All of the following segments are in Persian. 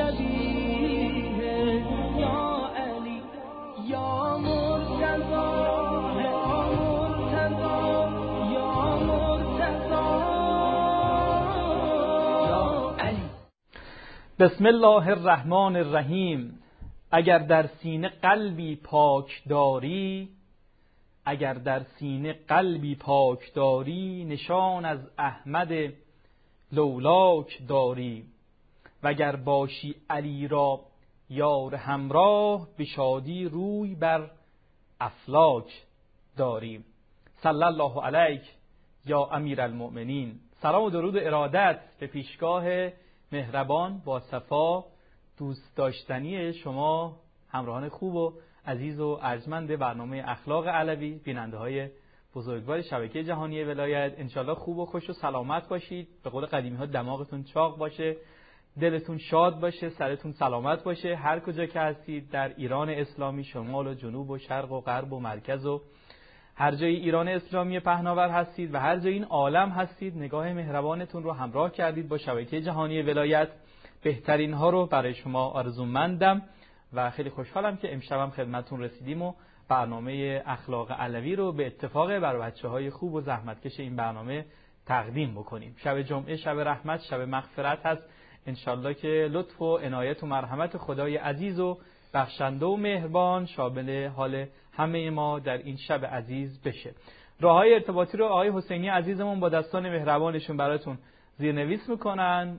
بسم الله الرحمن الرحیم. اگر در سینه قلبی پاک داری، اگر در سینه قلبی پاک داری، نشان از احمد لولاک داری. وگر باشی علی را یار همراه، به شادی روی بر افلاک داری. صلی الله علیک یا امیر المؤمنین. سلام و درود و ارادت به پیشگاه مهربان با صفا دوست داشتنی شما همراهان خوب و عزیز و ارجمند برنامه اخلاق علوی، بیننده های بزرگوار شبکه جهانی ولایت. انشالله خوب و خوش و سلامت باشید. به قول قدیمی ها دماغتون چاق باشه، دلتون شاد باشه، سرتون سلامت باشه. هر کجا که هستید در ایران اسلامی، شمال و جنوب و شرق و غرب و مرکز و هر جای ایران اسلامی پهناور هستید و هر جای این عالم هستید، نگاه مهربانتون رو همراه کردید با شبکه جهانی ولایت. بهترین ها رو برای شما آرزومندم و خیلی خوشحالم که امشبم خدمتتون رسیدیم و برنامه اخلاق علوی رو به اتفاق بر بچه‌های خوب و زحمتکش این برنامه تقدیم بکنیم. شب جمعه شب رحمت، شب مغفرت هست. انشالله که لطف و عنایت و مرحمت خدای عزیز و بخشنده و مهربان شامل حال همه ما در این شب عزیز بشه. راههای ارتباطی رو آقای حسینی عزیزمون با دستان مهربانشون براتون زیرنویس میکنن.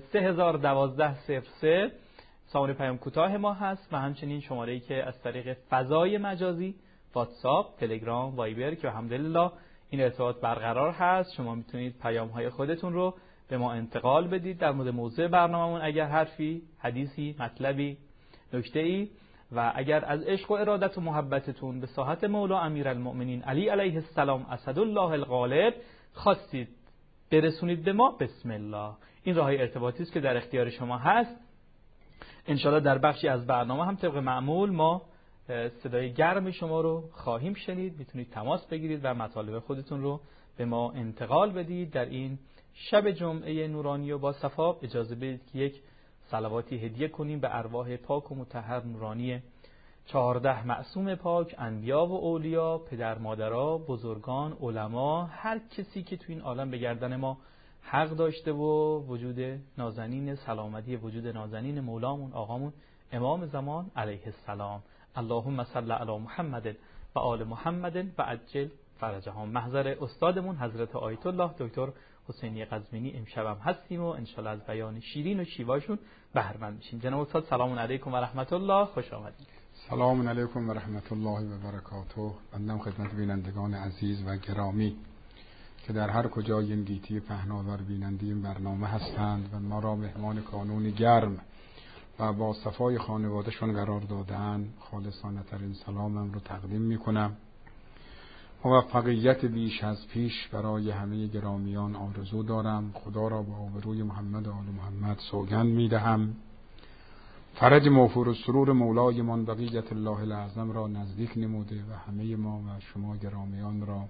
3012 سامانه پیام کوتاه ما هست و همچنین شماره‌ای که از طریق فضای مجازی واتساپ، تلگرام، وایبر که الحمدلله این ارتباط برقرار هست، شما میتونید پیام‌های خودتون رو به ما انتقال بدید در مورد موضوع برنامه‌مون، اگر حرفی، حدیثی، مطلبی، نکته‌ای و اگر از عشق و ارادت و محبتتون به ساحت مولا امیرالمؤمنین علی علیه السلام اسدالله الغالب خواستید برسونید به ما، بسم الله. این راههای ارتباطی است که در اختیار شما هست. انشالله در بخشی از برنامه هم طبق معمول ما صدای گرم شما رو خواهیم شنید. میتونید تماس بگیرید و مطالب خودتون رو به ما انتقال بدید. در این شب جمعه نورانی و با صفا اجازه بدید که یک صلواتی هدیه کنیم به ارواح پاک و مطهر نورانی 14 معصوم پاک، انبیا و اولیا، پدر مادرها، بزرگان، علما، هر کسی که تو این عالم به گردن ما حق داشته و وجود نازنین سلامتی وجود نازنین مولامون آقامون امام زمان علیه السلام. اللهم صل علی محمد و آل محمد و عجل فرجهم. محضر استادمون حضرت آیت الله دکتر حسینی قزوینی امشب هم هستیم و انشالله از بیان شیرین و شیواشون بهره‌مند میشیم. جناب استاد سلام علیکم و رحمت الله، خوش آمدید. سلام علیکم و رحمت الله و برکاته. بنده خدمت بینندگان عزیز و گرامی که در هر کجای این گیتی پهناور بیننده این برنامه هستند و ما را مهمان کانون گرم و با صفای خانوادهشون قرار دادن، خالصانه ترین سلامم رو تقدیم میکنم. موفقیت بیش از پیش برای همه گرامیان آرزو دارم. خدا را با آبروی محمد و آل محمد سوگند میدهم فرج موفور و سرور مولای من بقیت الله الاعظم را نزدیک نموده و همه ما و شما گرامیان را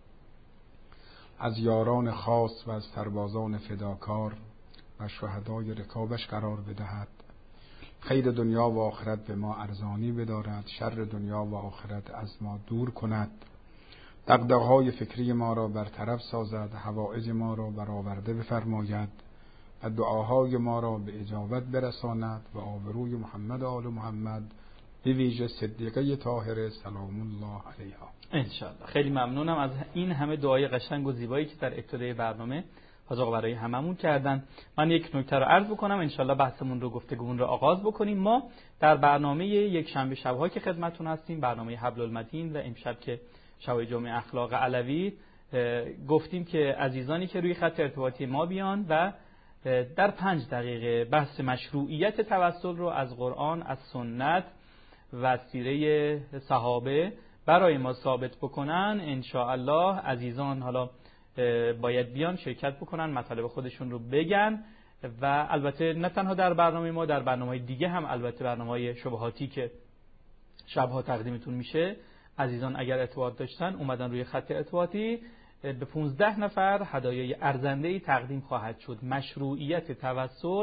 از یاران خاص و از سربازان فداکار و شهدای رکابش قرار بدهد. خیر دنیا و آخرت به ما ارزانی بدارد، شر دنیا و آخرت از ما دور کند، دغدغه‌های فکری ما را برطرف سازد، حوائج ما را برآورده بفرماید و دعاهای ما را به اجابت برساند و آبروی محمد و آل محمد به ویژه صدیقه طاهره سلام الله علیها انشالله. خیلی ممنونم از این همه دعای قشنگ و زیبایی که در ابتدای برنامه حاج آقا برای هممون کردن. من یک نکته رو عرض بکنم، انشالله بحثمون رو گفتگومون رو آغاز بکنیم. ما در برنامه یک شنبه شب‌ها که خدمتتون هستیم، برنامه حبل المتین و امشب که شب جمعه اخلاق علوی، گفتیم که عزیزانی که روی خط ارتباطی ما بیان و در 5 دقیقه بحث مشروعیت توسل رو از قرآن، از سنت و سیره صحابه برای ما ثابت بکنن. انشاءالله عزیزان حالا باید بیان شرکت بکنن، مطالب خودشون رو بگن و البته نه تنها در برنامه ما، در برنامه‌های دیگه هم، البته برنامه‌های شبهاتی که شبها تقدیمتون میشه، عزیزان اگر ارتباط داشتن اومدن روی خط ارتباطی، به 15 نفر هدایای ارزنده‌ای تقدیم خواهد شد. مشروعیت توسل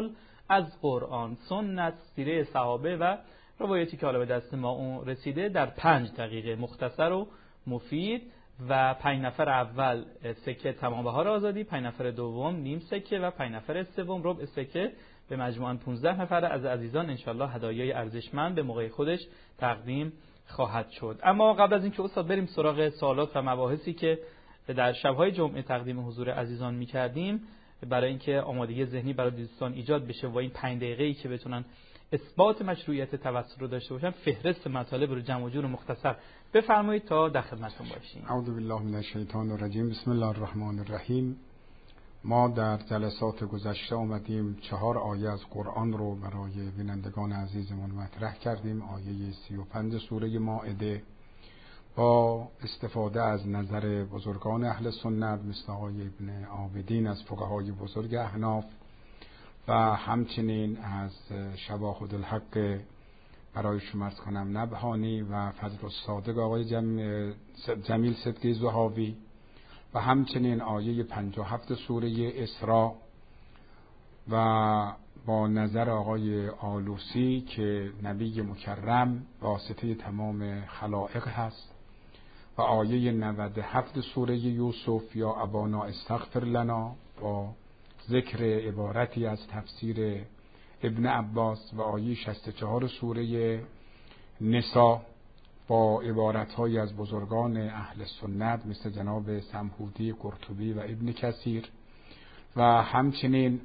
از قرآن، سنت، سیره صحابه و روایتی که حالا به دست ما اون رسیده در 5 دقیقه مختصر و مفید و 5 نفر اول سکه تمام بهار آزادی، 5 نفر دوم نیم سکه و 5 نفر سوم ربع سکه، به مجموعاً 15 نفر از عزیزان انشالله هدایای ارزشمند به موقع خودش تقدیم خواهد شد. اما قبل از اینکه استاد بریم سراغ سوالات و مباحثی که در شب‌های جمعه تقدیم حضور عزیزان می‌کردیم، برای اینکه آمادگی ذهنی برای دوستان ایجاد بشه و این 5 دقیقه‌ای که بتونن اثبات مشروعیت توسل رو داشته باشن، فهرست مطالب رو جمع و جور و مختصر بفرمایید تا در خدمتتون باشیم. اعوذ بالله من الشیطان الرجیم. بسم الله الرحمن الرحیم. ما در جلسات گذشته آمدیم 4 آیه از قرآن رو برای بینندگان عزیزمون مطرح کردیم. آیه 35 سوره مائده با استفاده از نظر بزرگان اهل سنت مثل آقای ابن عابدین از فقهای بزرگ احناف و همچنین از شواهد الحق برای شما عرض کنم نبهانی و فضل الصادق آقای جمیل صدقی زهاوی و همچنین آیه 57 سوره اسراء و با نظر آقای آلوسی که نبی مکرم واسطه تمام خلائق هست و آیه 97 سوره یوسف یا ابانا استغفر لنا با ذکر عبارتی از تفسیر ابن عباس و آیه 64 سوره نساء با عبارت‌های از بزرگان اهل سنت مثل جناب سمحودی، قرطبی و ابن کثیر و همچنین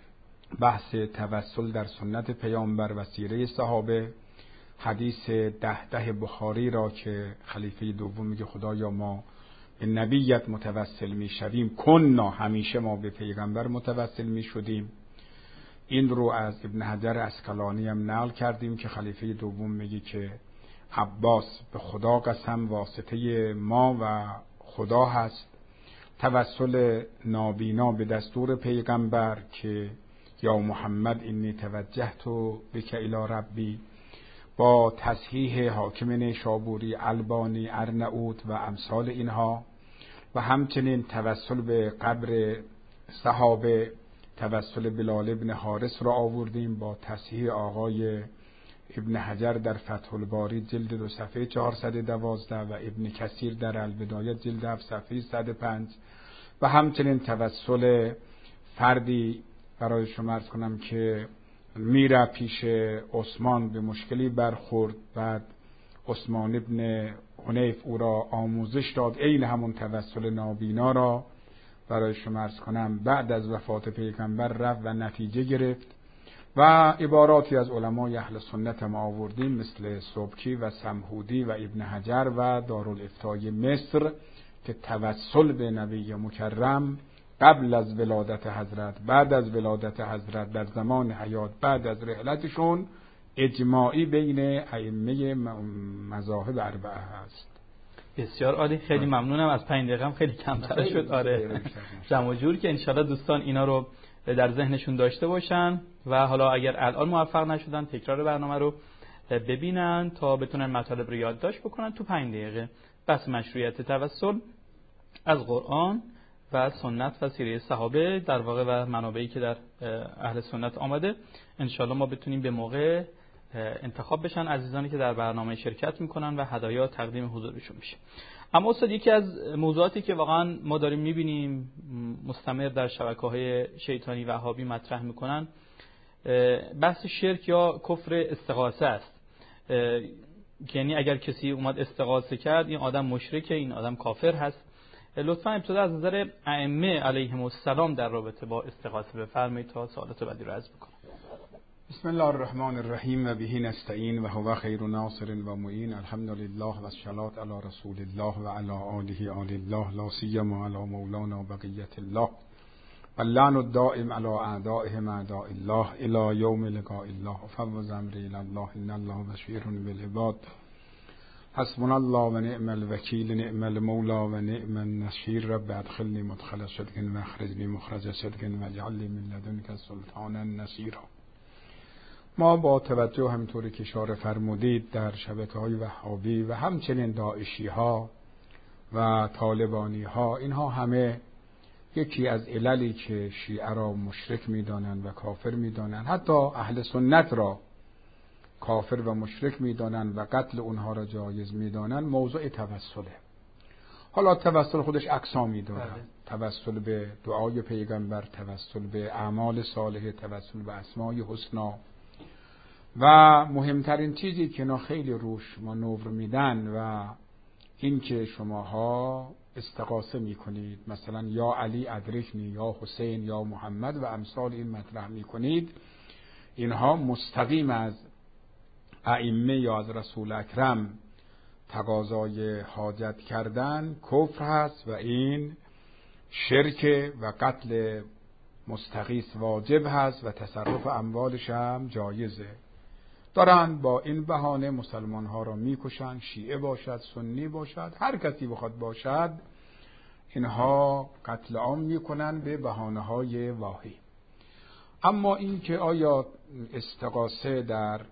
بحث توسل در سنت پیامبر و سیره صحابه، حدیث 10 بخاری را که خلیفه دوم میگه خدایا ما به نبیت متوسل میشویم، کنا همیشه ما به پیغمبر متوسل میشدیم. این رو از ابن حجر اسقلانی هم نقل کردیم که خلیفه دوم میگه که عباس به خدا قسم واسطه ما و خدا هست. توسل نابینا به دستور پیغمبر که یا محمد انی توجهت بک الی ربی با تصحیح حاکم نیشابوری، البانی، ارنؤوط و امثال اینها و همچنین توسل به قبر صحابه، توسل بلال ابن حارث را آوردیم با تصحیح آقای ابن حجر در فتح الباری جلد 2 صفحه 412 و ابن کثیر در البدایه جلد 7 صفحه 105 و همچنین توسل فردی برای شما عرض کنم که میره پیش عثمان به مشکلی برخورد، بعد عثمان ابن حنیف او را آموزش داد، این همون توسل نابینا را برای شما عرض کنم بعد از وفات پیغمبر رفت و نتیجه گرفت و عباراتی از علمای اهل سنت هم آوردیم مثل سبکی و سمحودی و ابن حجر و دارالافتای مصر که توسل به نبی مکرم قبل از ولادت حضرت، بعد از ولادت حضرت، در زمان حیات، بعد از رحلتشون اجماعی بین ائمه مذاهب اربعه هست. بسیار عالی، خیلی ممنونم. از 5 دقیقه هم خیلی کمتر شد. آره جمع جور که انشالله دوستان اینا رو در ذهنشون داشته باشن و حالا اگر الان موفق نشدن تکرار برنامه رو ببینن تا بتونن مطالب رو یادداشت بکنن. تو 5 دقیقه بس مشروعیت توسل از قرآن و سنت و سیره صحابه در واقع و منابعی که در اهل سنت آمده انشالله ما بتونیم به موقع انتخاب بشن عزیزانی که در برنامه شرکت میکنن و هدایا تقدیم حضورشون میشه. اما استاد یکی از موضوعاتی که واقعا ما داریم میبینیم مستمر در شبکه‌های شیطانی وهابی مطرح میکنن بحث شرک یا کفر استغاثه است. یعنی اگر کسی اومد استغاثه کرد این آدم مشرکه، این آدم کافر هست. لطفا ابتدا از نظر ائمه علیهم السلام در رابطه با استغاثه بفرمایید تا سوالات بعدی رو عرض بکنم. بسم الله الرحمن الرحیم و به نستعین و هو خیر ناصر و معین. الحمدلله و الصلاة علی رسول الله و علی آله آل الله لا سیما علی مولانا بقیت الله و اللعن الدائم علی اعدائهم اعداء الله الی یوم لقاء الله و فوض امری الی الله ان الله بصیر بالعباد. حسبنا الله و نعم الوکیل نعم المولا و نعم النصیر. رب ادخلنی مدخل صدق و اخرجنی مخرج صدق و اجعل لی من لدنک سلطانا نصیرا. ما با توجه همینطوری که اشاره فرمودید در شبکه‌های وهابی و همچنین داعشی ها و طالبانی ها، اینها همه یکی از عللی که شیعه را مشرک می‌دانند و کافر می‌دانند، حتی اهل سنت را کافر و مشرک می‌دانند و قتل اونها را جایز می‌دانند، موضوع توسله. حالا توسل خودش اقسامی داره، توسل به دعای پیغمبر، توسل به اعمال صالحه، توسل به اسمای حسنا، و مهمترین چیزی که اینا خیلی روش مانور میدن و این که شماها استغاثه میکنید، مثلا یا علی ادرکنی، یا حسین، یا محمد و امثال این مطرح میکنید، اینها مستقیم از ائمه یا از رسول اکرم تقاضای حاجت کردن کفر هست و این شرک و قتل مستغیث واجب هست و تصرف اموالش هم جایزه. دارن با این بهانه مسلمان ها را میکشن، شیعه باشد، سنی باشد، هر کسی بخواد باشد، اینها قتل عام میکنن به بهانه های واهی. اما این که آیا استغاثه در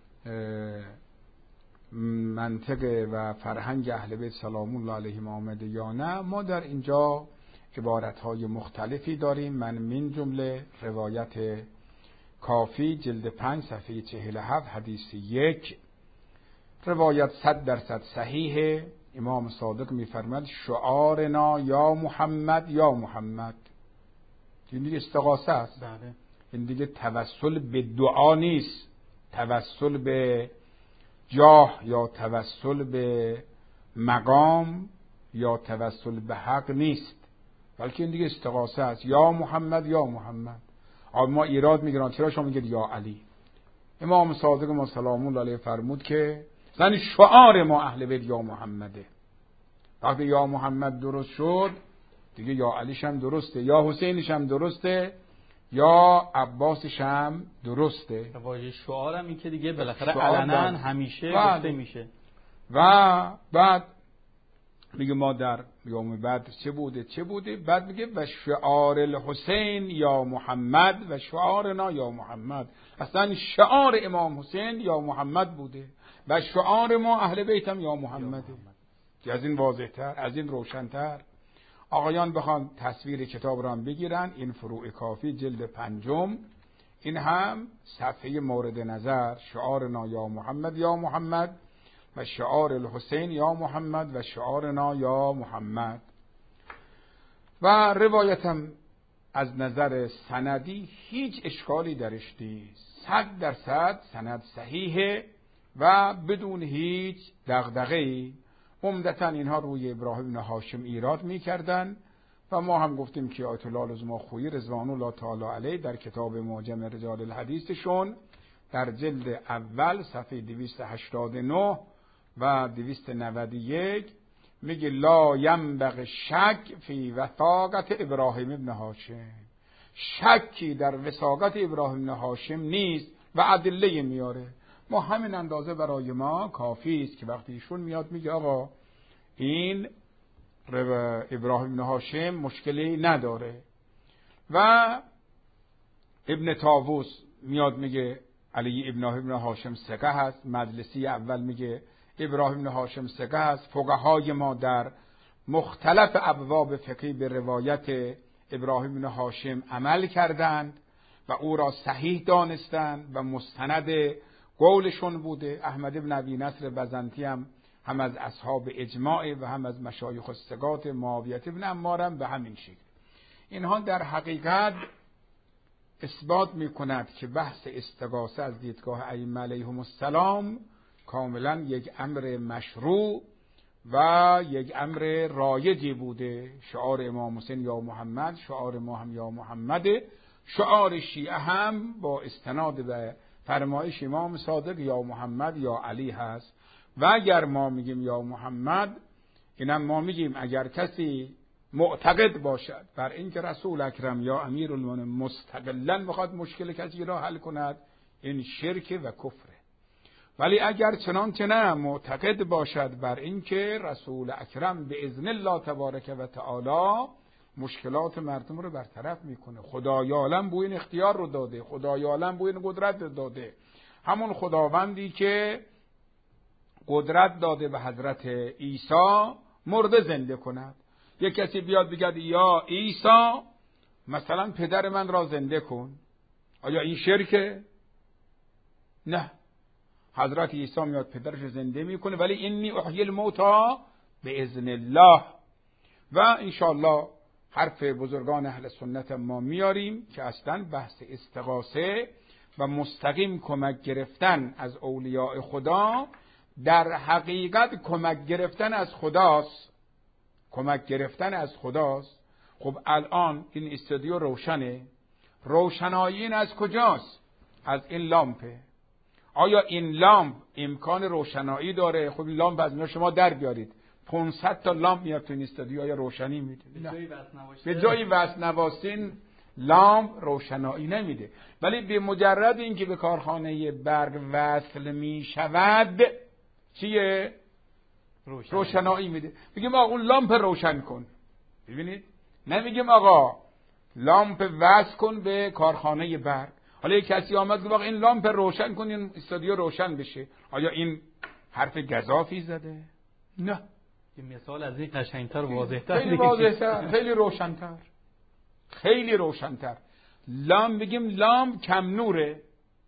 منطق و فرهنگ اهل بیت سلام الله علیهم آمده یا نه، ما در اینجا عبارتهای مختلفی داریم. من من جمله روایت کافی جلد 5 صفحه 47 حدیث 1، روایت 100% صحیحه. امام صادق میفرماد شعارنا یا محمد یا محمد. این دیگه استغاثه است، این دیگه توسل به دعا نیست، توسل به جاه یا توسل به مقام یا توسل به حق نیست، بلکه این دیگه استغاثه است، یا محمد یا محمد. ما ایراد میگیرن چرا شما میگید یا علی؟ امام صادق ما سلام الله علیه فرمود که زن شعار ما اهل بیت یا محمده. وقتی یا محمد درست شد دیگه یا علیش هم درسته، یا حسینش هم درسته، یا عباسش هم درسته. واژه شعار هم این که دیگه بالاخره علنا همیشه گفته میشه. و بعد میگه ما در یوم بدر چه بوده، بعد میگه و شعار الحسین یا محمد و شعارنا یا محمد. اصلا شعار امام حسین یا محمد بوده و شعار ما اهل بیتم یا محمده. که از این واضح‌تر، از این روشن‌تر آقایان بخوان تصویر کتاب را هم بگیرن، این فروع کافی جلد 5، این هم صفحه مورد نظر، شعارنا یا محمد یا محمد و شعار الحسین یا محمد و شعارنا یا محمد. و روایتم از نظر سندی هیچ اشکالی درش نیست، 100% سند صحیحه و بدون هیچ دغدغه‌ای. عمدتاً اینها روی ابراهیم بن هاشم ایراد می‌کردن و ما هم گفتیم که آیت الله العظمی رضوان الله تعالی علیه در کتاب معجم رجال الحدیثشون در جلد اول صفحه 289 و 291 میگه لا ینبغی شک فی وثاقت ابراهیم بن هاشم، شکی در وثاقت ابراهیم بن هاشم نیست و ادله میاره. ما همین اندازه برای ما کافی است که وقتی ایشون میاد میگه آقا این ابراهیم بن هاشم مشکلی نداره، و ابن طاووس میاد میگه علی ابن هاشم ثقه هست، مجلسی اول میگه ابراهیم بن هاشم ثقه هست، فقهای ما در مختلف ابواب فقهی به روایت ابراهیم بن هاشم عمل کردند و او را صحیح دانستند و مستند قولشون بوده. احمد بن ابی نصر بزنطی هم از اصحاب اجماع و هم از مشایخ الثقات، معاویه بن عمار هم به همین شکل. اینها در حقیقت اثبات میکند که بحث استغاثه از دیدگاه ائمه علیهم السلام کاملا یک امر مشروع و یک امر رایجی بوده. شعار امام حسین یا محمد، شعار ما هم یا محمده، شعار شیعه هم با استناد به فرمایش امام صادق یا محمد یا علی هست. و اگر ما میگیم یا محمد، اینم ما میگیم اگر کسی معتقد باشد بر اینکه رسول اکرم یا امیرالمومنین مستقلاً بخواد مشکل کسی را حل کند، این شرک و کفره. ولی اگر چنانچه نه معتقد باشد بر اینکه رسول اکرم به اذن الله تبارک و تعالی مشکلات مردم رو برطرف میکنه، خدای عالم بو این اختیار رو داده، خدای عالم بو این قدرت رو داده، همون خداوندی که قدرت داده به حضرت عیسی مرده زنده کند، یک کسی بیاد بگه یا عیسی مثلا پدر من را زنده کن، آیا این شرکه؟ نه، حضرت عیسی میاد پدرش رو زنده میکنه، ولی انی احیی الموتی باذن الله. و انشاءالله حرف بزرگان اهل سنت ما میاریم که اصلا بحث استغاثه و مستقیم کمک گرفتن از اولیاء خدا در حقیقت کمک گرفتن از خداست. کمک گرفتن از خداست. خب الان این استودیو روشنه، روشنایی این از کجاست؟ از این لامپه. آیا این لامپ امکان روشنایی داره؟ خب این لامپ از شما در بیارید 500 تا لامپ میاد تو این استودیو، آیا روشنی میده؟ به جای وصل نواسین لامپ روشنایی نمیده. ولی به مجرد اینکه به کارخانه برق وصل میشود چیه؟ روشنایی میده. میگیم آقا اون لامپ روشن کن. ببینید، نمیگیم آقا لامپ وصل کن به کارخانه برق. حالا یک کسی آمد گفت آقا این لامپ روشن کن این استودیو روشن بشه، آیا این حرف گزافی زده؟ نه. یه مثال از این قشنگتر و واضح‌تر، خیلی واضح‌تر، خیلی روشن‌تر، خیلی روشن‌تر. لامپ بگیم لامپ کم نوره،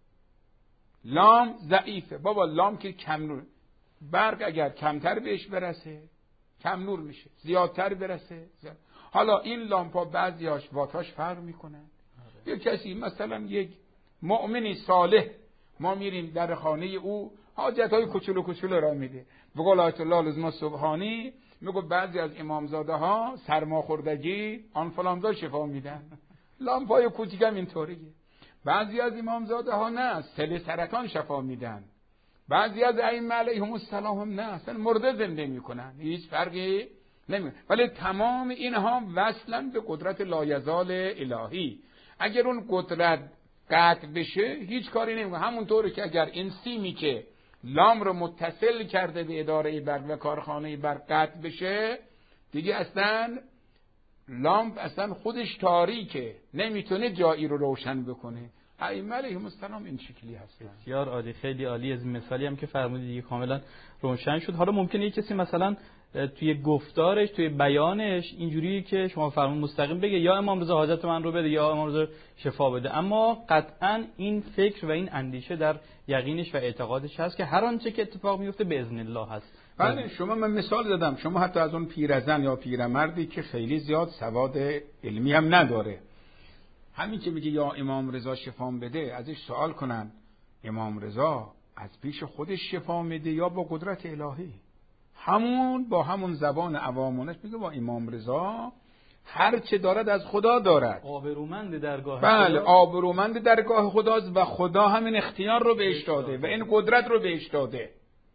لامپ ضعیفه. بابا لامپ که کم نوره، برق اگر کمتر بهش برسه کم نور میشه، زیادتر برسه زیاد. حالا این لامپا بعضیاش واتاش فرق میکنه. یک کسی مثلا یک مؤمنی صالح، ما میریم در خانه او حاجت‌های کوچولو کوچولو را میده. به قول آیت الله لزما سبحانی میگه بعضی از امامزاده ها سرماخوردگی آنفولانزا شفا میدن. لامپای کوچیکم اینطوریه. بعضی از امامزاده ها نه، سل سرطان شفا میدن. بعضی از ائمه علیهم السلام هم نه، اصلا مرده زنده میکنن، هیچ فرقی نمیکنه. ولی تمام اینها وصلن به قدرت لایزال الهی. اگر اون قدرت قطع بشه هیچ کاری نمیکنه. همونطوری که اگر این سیمی که لام رو متصل کرده به اداره برق و کارخانه برق قطع بشه، دیگه اصلا لامپ اصلا خودش تاریکه، نمیتونه جایی رو روشن بکنه. ائمه علیهم السلام این شکلی هستن. بسیار عالی، خیلی عالی. از این مثالی هم که فرمودید دیگه کاملا روشن شد. حالا ممکنه یک کسی مثلا توی گفتارش، توی بیانش اینجوری که شما فرمود مستقیم بگه یا امام رضا حاجت من رو بده یا امام رضا شفا بده، اما قطعا این فکر و این اندیشه در یقینش و اعتقادش هست که هر آنچه که اتفاق میفته به اذن الله هست. بله، شما من مثال دادم، شما حتی از اون پیرزن یا پیرمردی که خیلی زیاد سواد علمی هم نداره، همین که میگه یا امام رضا شفا بده، ازش سوال کنن امام رضا از پیش خودش شفا میده یا با قدرت الهی؟ همون با همون زبان عوامونش میگه با امام رضا هر چه دارد از خدا دارد. آبرومند درگاه بله، آبرومند درگاه خداست و خدا همین اختیار رو بهش داده و این قدرت رو بهش داده.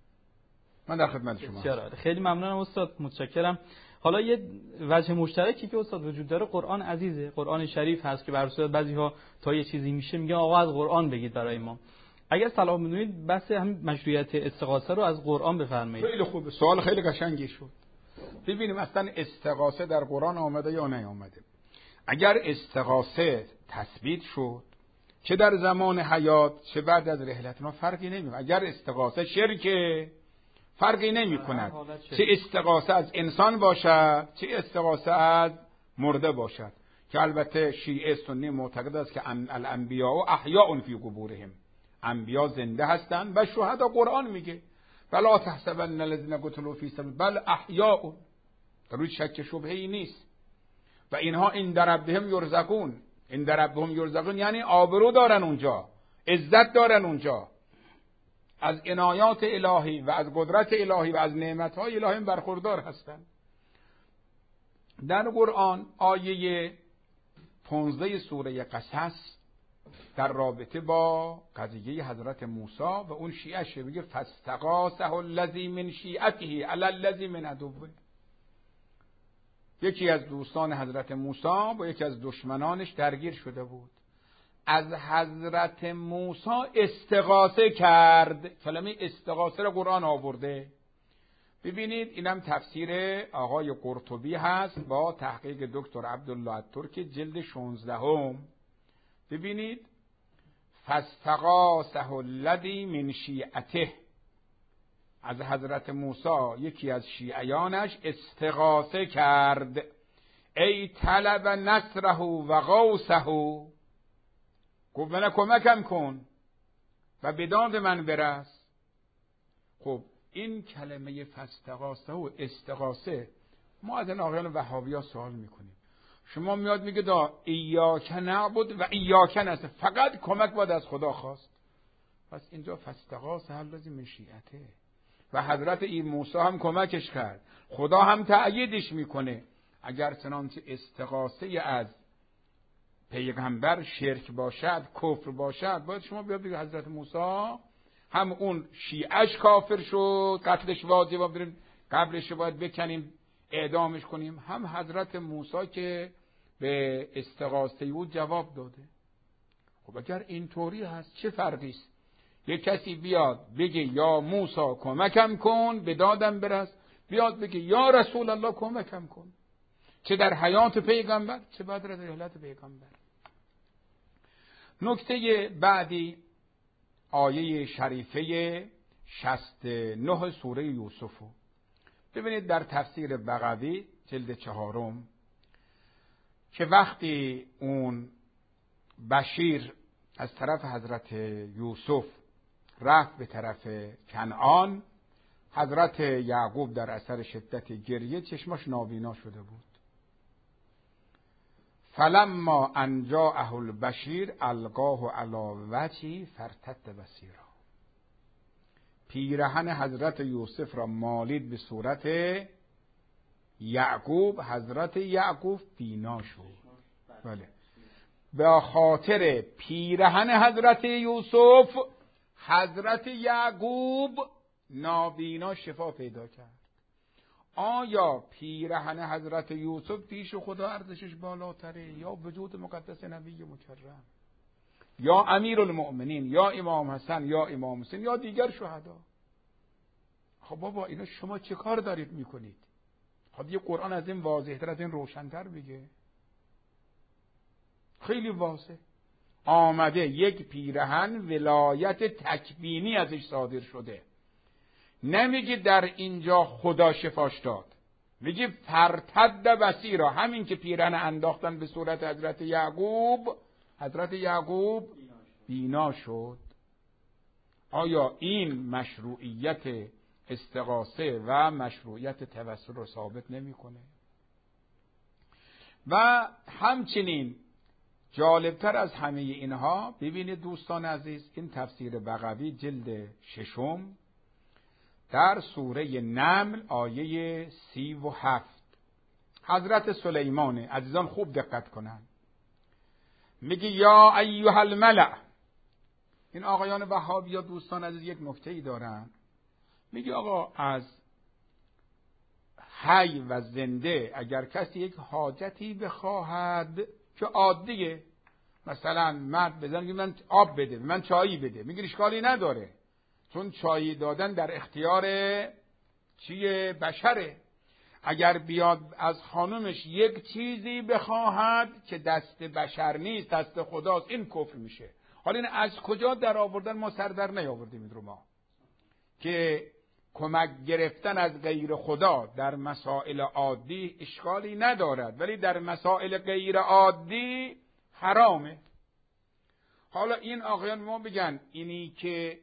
من در خدمت شما. خیلی ممنونم استاد، متشکرم. حالا یه وجه مشترکی که استاد وجود داره، قرآن عزیزه، قرآن شریف هست که بر صورت بعضی‌ها تا یه چیزی میشه میگن آقا از قرآن بگید برای ما. اگر صلاح می‌دونید بس هم مشروعیت استغاثه رو از قرآن بفرمایید. خیلی خوبه، سوال خیلی قشنگی شد. ببینیم اصلا استغاثه در قرآن آمده یا نیامده. اگر استغاثه تثبیت شد، چه در زمان حیات چه بعد از رحلت ما فرقی نمیکنه. اگر استغاثه شرکه فرقی نمی کند، چه استغاثه از انسان باشد چه استغاثه از مرده باشد، که البته شیعه سنی معتقد است که الانبیاء احیاء فی قبورهم، انبیا زنده هستند و شهدا قرآن میگه بلا تحسبن الذین قتلوا فی سبیل بل احیاء، در روی شک شبهه‌ای نیست. و اینها این در ربهم یرزقون، این در ربهم یرزقون یعنی آبرو دارن اونجا، عزت دارن اونجا، از عنایات الهی و از قدرت الهی و از نعمتهای الهی برخوردار هستند. در قرآن آیه 15 سوره قصص در رابطه با قضیه حضرت موسی و اون شیعه میگه فاستغاثه الذی من شیعته علی الذی من عدوه. یکی از دوستان حضرت موسی با یکی از دشمنانش درگیر شده بود، از حضرت موسی استغاثه کرد. کلمه استغاثه را قرآن آورده. ببینید اینم تفسیر آقای قرطبی هست با تحقیق دکتر عبدالله الترکی جلد 16. ببینید فاستغاثه الذی من شیعته، از حضرت موسی یکی از شیعیانش استغاثه کرد، ای طلب نصره و غوثه، گفت من کمکم کن و به داد من برس. خب این کلمه فاستغاثه و استغاثه ما از این آقایان وهابی‌ها سوال میکنیم. شما میاد میگه دا ایاک نعبد و ایاک نستعین، فقط کمک باید از خدا خواست. پس اینجا فاستغاثه هل لازم من شیعته و حضرت این موسی هم کمکش کرد، خدا هم تأییدش میکنه. اگر چنانچه استغاثه از پیغمبر شرک باشد، کفر باشد، باید شما بیاد بگید حضرت موسی هم اون شیعش کافر شد، قتلش واجبه، بریم قبرش باید بکنیم، اعدامش کنیم، هم حضرت موسی که به استغاثه او جواب داده. خب اگر اینطوری هست چه فرقی است؟ یک کسی بیاد بگه یا موسی کمکم کن به دادم برس، بیاد بگه یا رسول الله کمکم کن، چه در حیات پیغمبر چه بعد از رحلت پیغمبر. نکته بعدی آیه شریفه 69 سوره یوسف. ببینید در تفسیر بغوی جلد 4 که وقتی اون بشیر از طرف حضرت یوسف رفت به طرف کنعان، حضرت یعقوب در اثر شدت گریه چشماش نابینا شده بود. فلما ان جاءه البشیر القاه علی وجهه فارتد بصیرا، پیرهن حضرت یوسف را مالید به صورت یعقوب، حضرت یعقوب بینا شد. بله، به خاطر پیرهن حضرت یوسف حضرت یعقوب نابینا شفا پیدا کرد. آیا پیرهن حضرت یوسف پیش خدا ارزشش بالاتره یا وجود مقدس نبی مکرم یا امیرالمؤمنین یا امام حسن یا امام حسین یا دیگر شهدا؟ خب بابا اینا شما چه کار دارید میکنید؟ خب یه قرآن از این واضح‌تر، از این روشن‌تر بگه. خیلی واضح آمده یک پیرهن ولایت تکوینی ازش صادر شده، نمیگه در اینجا خدا شفاش داد، میگه فرتد بصیرا، همین که پیرهن انداختن به صورت حضرت یعقوب، حضرت یعقوب بینا شد. آیا این مشروعیت استغاثه و مشروعیت توسل رو ثابت نمیکنه؟ و همچنین جالبتر از همه اینها، ببینید دوستان عزیز، این تفسیر بغوی جلد 6 در سوره نمل آیه 37 حضرت سلیمان عزیزان خوب دقت کنن، میگه یا ایها الملأ. این آقایان وهابی یا دوستان عزیز یک نکته‌ای دارن، میگه آقا از حی و زنده اگر کسی یک حاجتی بخواهد که عادیه، مثلا مرد بزن میگه من آب بده، من چایی بده، میگه اشکالی نداره، چون چایی دادن در اختیار چیه؟ بشره. اگر بیاد از خانومش یک چیزی بخواهد که دست بشر نیست، دست خداست، این کفر میشه. حالا این از کجا در آوردن؟ ما سر در نیاوردیم این رو، ما که کمک گرفتن از غیر خدا در مسائل عادی اشکالی ندارد، ولی در مسائل غیر عادی حرامه. حالا این آقایان ما بگن اینی که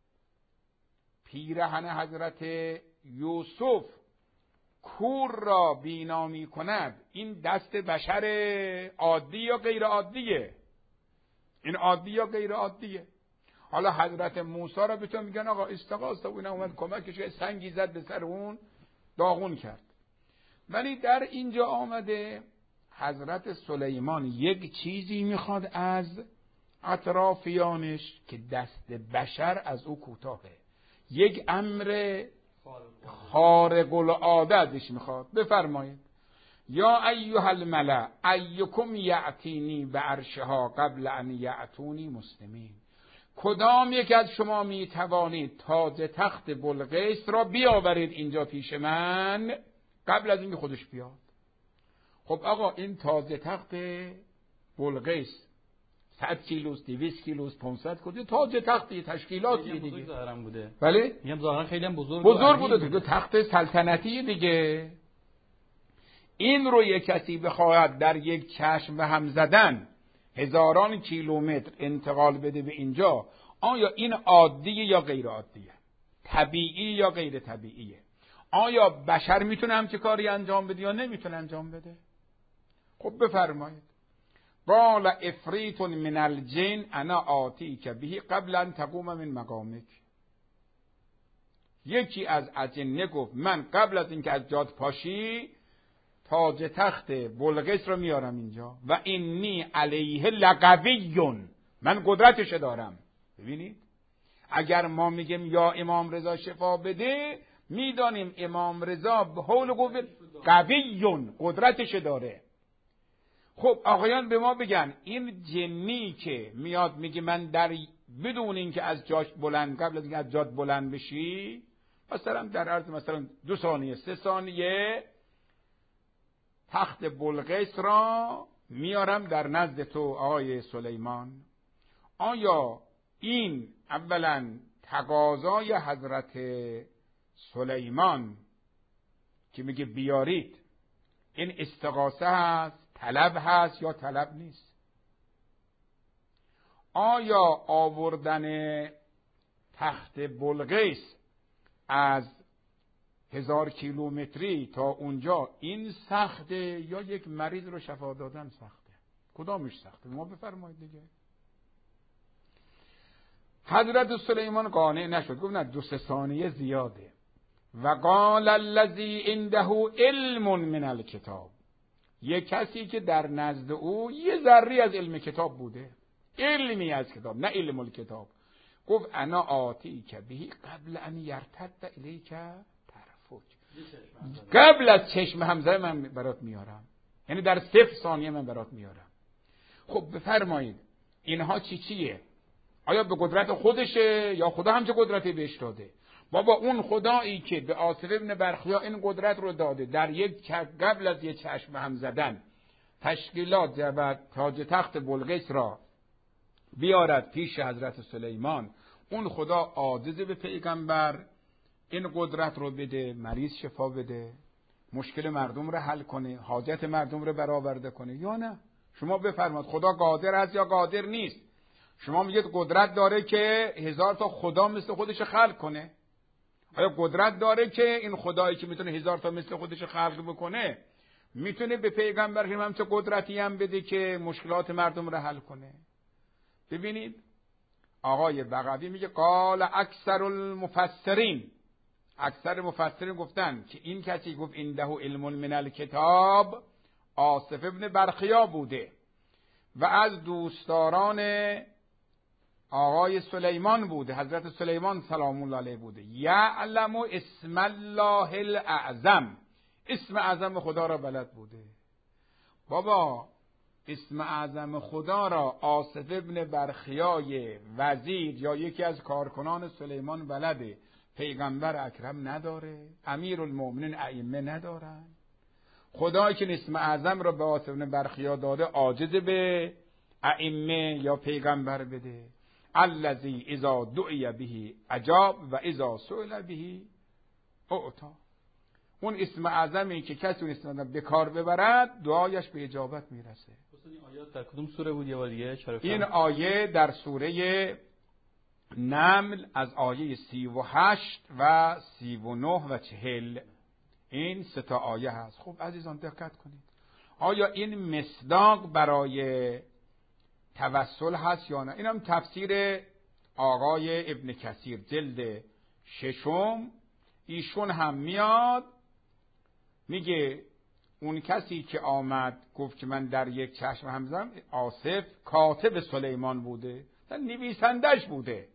پیرهن حضرت یوسف کور را بینا می کند، این دست بشر عادی یا غیر عادیه؟ این عادی یا غیر عادیه؟ حالا حضرت موسی را به تو میگن آقا استغاثه و اینا، اومد کمکش، سنگی زد به سر اون داغون کرد. ولی در اینجا آمده حضرت سلیمان یک چیزی میخواد از اطرافیانش که دست بشر از او کوتاهه، یک امر خارق العاده ازش میخواد. بفرمایید یا ایها الملأ ایکم یأتینی بعرشها قبل ان یأتونی مسلمین. کدام یک از شما میتوانید تاج تخت بلقیس را بیاورید اینجا پیش من قبل از اینکه خودش بیاد؟ خب آقا این تاج تخت بلقیس 100 کیلوست، 200 کیلوست، 500 کیلو، تاج تختی تشکیلاتی دیگه. ظاهرا بوده. بله؟ میگم ظاهرا خیلی هم بزرگ بوده دیگه، تخت سلطنتی دیگه. این رو یک کسی بخواهد در یک چشم به هم زدن هزاران کیلومتر انتقال بده به اینجا، آیا این عادیه یا غیر عادیه؟ طبیعی یا غیر طبیعیه؟ آیا بشر میتونه همچه کاری انجام بده یا نمیتونه انجام بده؟ خب بفرمایید. قال افریت من الجن انا آتیک به قبل ان تقوم من مقامک. یکی از اجنه گفت من قبل از اینکه از جات پاشی تاج تخت بلقیس رو میارم اینجا و اینی علیه لقویون، من قدرتش دارم. ببینید اگر ما میگیم یا امام رضا شفا بده، میدانیم امام رضا به حول و قوت قویون قدرتش داره. خب آقایان به ما بگن این جنی که میاد میگه من در بدون اینکه از جاش بلند، قبل از اینکه از جات بلند بشی، مثلا در عرض مثلا 2 ثانیه 3 ثانیه تخت بلقیس را میارم در نزد تو آقای سلیمان، آیا این اولا تقاضای حضرت سلیمان که میگه بیارید، این استغاثه هست، طلب هست یا طلب نیست؟ آیا آوردن تخت بلقیس از 1000 کیلومتری تا اونجا این سخته یا یک مریض رو شفا دادن سخته؟ کدامش سخته؟ ما بفرمایید دیگه. حضرت سلیمان قانع نشد، گفت نه 2-3 ثانیه زیاده. و قال الذی عنده علم من الکتاب، یک کسی که در نزد او یه ذره از علم کتاب بوده، علمی از کتاب نه علم الکتاب، گفت انا آتیک به قبل ان یرتد الیک طرفک، قبل از چشم همزه من برات میارم، یعنی در 0 ثانیه من برات میارم. خب بفرمایید اینها چیه؟ آیا به قدرت خودشه یا خدا همچه قدرتی بهش داده؟ بابا اون خدایی که به آصف ابن برخیا این قدرت رو داده در یک قبل از یک چشم هم زدن تشکیلات و تاج تخت بلقیس را بیارد پیش حضرت سلیمان، اون خدا عاجز به پیغمبر این قدرت رو بده مریض شفا بده، مشکل مردم رو حل کنه، حاجت مردم رو برآورده کنه یا نه؟ شما بفرمایید خدا قادر است یا قادر نیست؟ شما میگید قدرت داره که 1000 تا خدا مثل خودش خلق کنه. آیا قدرت داره که این خدایی که میتونه 1000 تا مثل خودش خلق بکنه میتونه به پیغمبر هم چه قدرتی هم بده که مشکلات مردم رو حل کنه؟ ببینید آقای بغوی میگه قال اکثر المفسرین، اکثر مفسرین گفتن که این کسی گفت عنده علم من الکتاب آصف ابن برخیا بوده و از دوستداران آقای سلیمان بوده، حضرت سلیمان سلام الله علیه بوده. یعلم اسم الله الاعظم، اسم اعظم خدا را بلد بوده. بابا اسم اعظم خدا را آصف ابن برخیای وزیر یا یکی از کارکنان سلیمان بلده، پیغمبر اکرم نداره، امیرالمومنین ائمه ندارن. خدایی که اسم اعظم را به آصف ابن برخیا داده عاجز به ائمه یا پیغمبر بده. الذی اذا دعی به اجاب و اذا سئل به اعطا. اون اسم اعظمی که کسی اون اسم اعظم به کار ببرد دعایش به اجابت میرسه. این آیات در کدوم سوره بود یا دیگه؟ این آیه در سوره نمل از آیه 38 و 39 و 40. این 3 تا آیه هست. خب عزیزان دقت کنید، آیا این مصداق برای توسل هست یا نه؟ اینم تفسیر آقای ابن کثیر جلد 6، ایشون هم میاد میگه اون کسی که آمد گفت که من در یک چشم هم زدم، آصف کاتب سلیمان بوده، نویسندش بوده،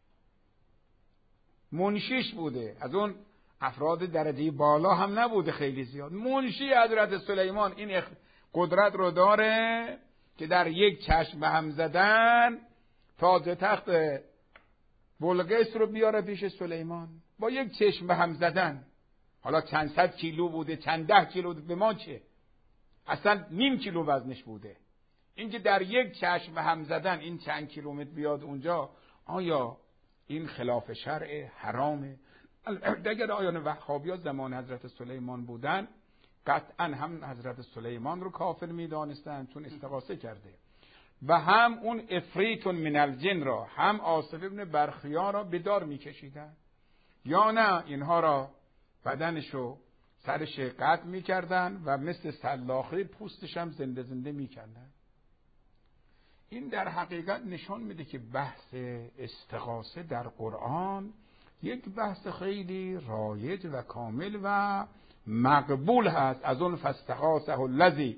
منشیش بوده، از اون افراد درجه بالا هم نبوده خیلی زیاد. منشی حضرت سلیمان این قدرت رو داره که در یک چشم به هم زدن تاج تخت بلقیس رو بیاره پیش سلیمان با یک چشم به هم زدن. حالا چند 100 کیلو بوده، چند 10 کیلو بوده، به ما چه؟ اصلا نیم کیلو وزنش بوده. اینکه در یک چشم به هم زدن این چند کیلومتر بیاد اونجا، آیا این خلاف شرع حرامه؟ اگر آیان وهابی‌ها زمان حضرت سلیمان بودن قطعا هم حضرت سلیمان رو کافر می‌دانستند چون استغاثه کرده و هم اون افریت من الجن را، هم آصف ابن برخیا را به دار می‌کشیدن، یا نه اینها را بدنشو سرش قطع می‌کردن و مثل سلاخی پوستش هم زنده زنده می‌کردن. این در حقیقت نشان میده که بحث استغاثه در قرآن یک بحث خیلی رایج و کامل و مقبول هست. از اون فاستغاثه الذی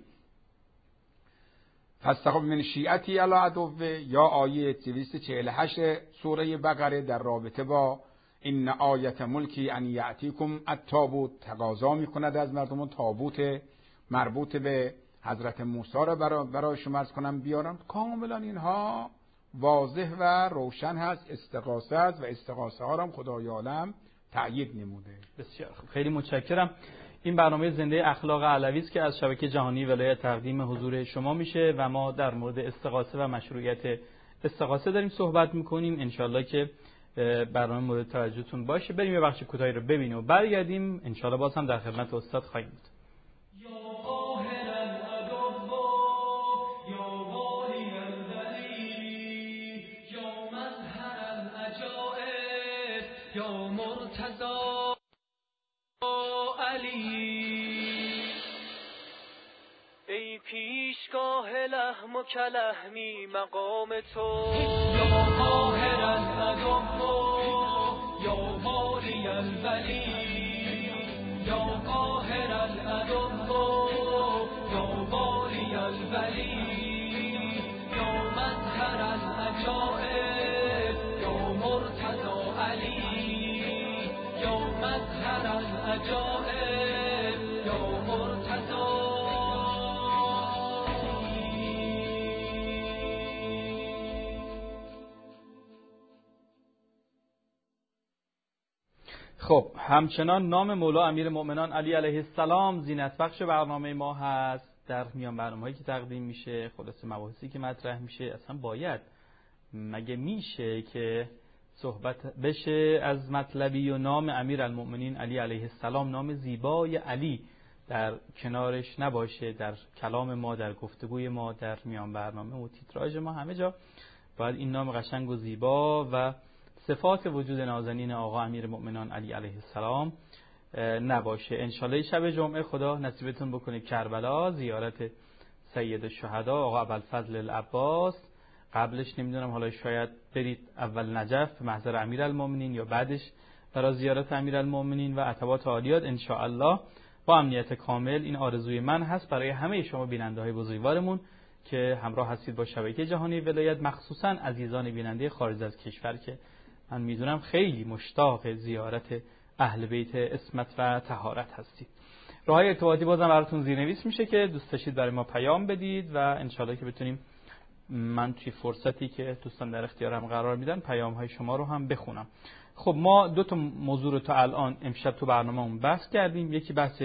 فاستغاث من شیعتی علی عدوه، یا آیه 248 سوره بقره در رابطه با این آیت ملکی ان یأتیکم التابوت تقاضا میکند از مردمان تابوت مربوط به حضرت موسی را برای شما عرض کنم بیارم. کاملا اینها واضح و روشن هست، استغاثه است و استغاثه ها را هم خدای عالم تأیید نموده. بسیار خوب، خیلی متشکرم. این برنامه زنده اخلاق علوی است که از شبکه جهانی ولایت تقدیم حضور شما میشه و ما در مورد استغاثه و مشروعیت استغاثه داریم صحبت میکنیم. انشالله که برنامه مورد توجهتون باشه. بریم یه بخش کوتاهی رو ببینیم و برگردیم. انشالله باز هم در خدمت استاد خواهیم بود. ای پیشگاه لحم و کلحمی مقام تو، یا قاهر العدو یا والی الولی، یا قاهر العدو یا والی الولی، یا مظهر العجائب یا مرتضی علی، یا مظهر العجائب یا مرتضی. خب همچنان نام مولا امیرالمؤمنان علی علیه السلام زینت بخش برنامه ما هست. در میان برنامه‌هایی که تقدیم میشه، خلاصه مباحثی که مطرح میشه، اصلا باید مگه میشه که صحبت بشه از مطلبی و نام امیرالمؤمنین علی علیه السلام، نام زیبای علی در کنارش نباشه در کلام ما، در گفتگوی ما، در میان برنامه و تیتراژ ما، همه جا باید این نام قشنگ و زیبا و صفات وجود نازنین آقا امیرالمؤمنان علی علیه السلام نباشه. انشالله شب جمعه خدا نصیبتون بکنه کربلا، زیارت سید الشهدا آقا ابوالفضل العباس. قبلش نمیدونم، حالا شاید برید اول نجف به محضر امیرالمؤمنین یا بعدش برای زیارت امیرالمؤمنین و عتبات عالیات. انشاءالله با امنیت کامل این آرزوی من هست برای همه شما بیننده‌های بزرگوارمون که همراه هستید با شبکه جهانی ولایت، مخصوصا عزیزان بیننده خارج از کشور که من میدونم خیلی مشتاق زیارت اهل بیت عصمت و طهارت هستید. راههای ارتباطی بازم براتون زیرنویس میشه که دوست داشتید برای ما پیام بدید و انشالله که بتونیم من توی فرصتی که دوستان در اختیارم قرار میدن پیام های شما رو هم بخونم. خب ما دو تا موضوع رو تا الان امشب تو برنامه‌مون بحث کردیم. یکی بحث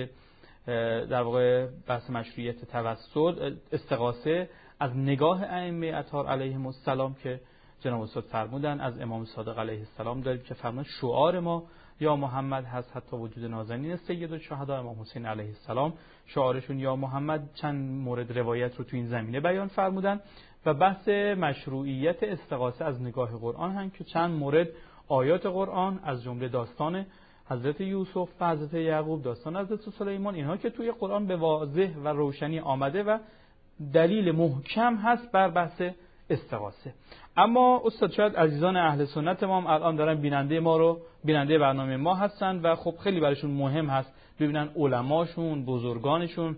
در واقع بحث مشروعیت توسل، استغاثه از نگاه ائمه اطهار علیهم السلام که جناب استاد فرمودن. از امام صادق علیه السلام داریم که فرمودن شعار ما یا محمد هست. حتی وجود نازنین سید الشهدا امام حسین علیه السلام شعارشون یا محمد. چند مورد روایت رو تو این زمینه بیان فرمودن و بحث مشروعیت استغاثه از نگاه قرآن هم که چند مورد آیات قرآن از جمله داستان حضرت یوسف و حضرت یعقوب، داستان حضرت سلیمان، اینها که توی قرآن به واضح و روشنی آمده و دلیل محکم هست بر بحث استغاثه. اما استاد شاید عزیزان اهل سنت ما هم الان دارن بیننده برنامه ما هستن و خب خیلی براشون مهم هست ببینن علماشون، بزرگانشون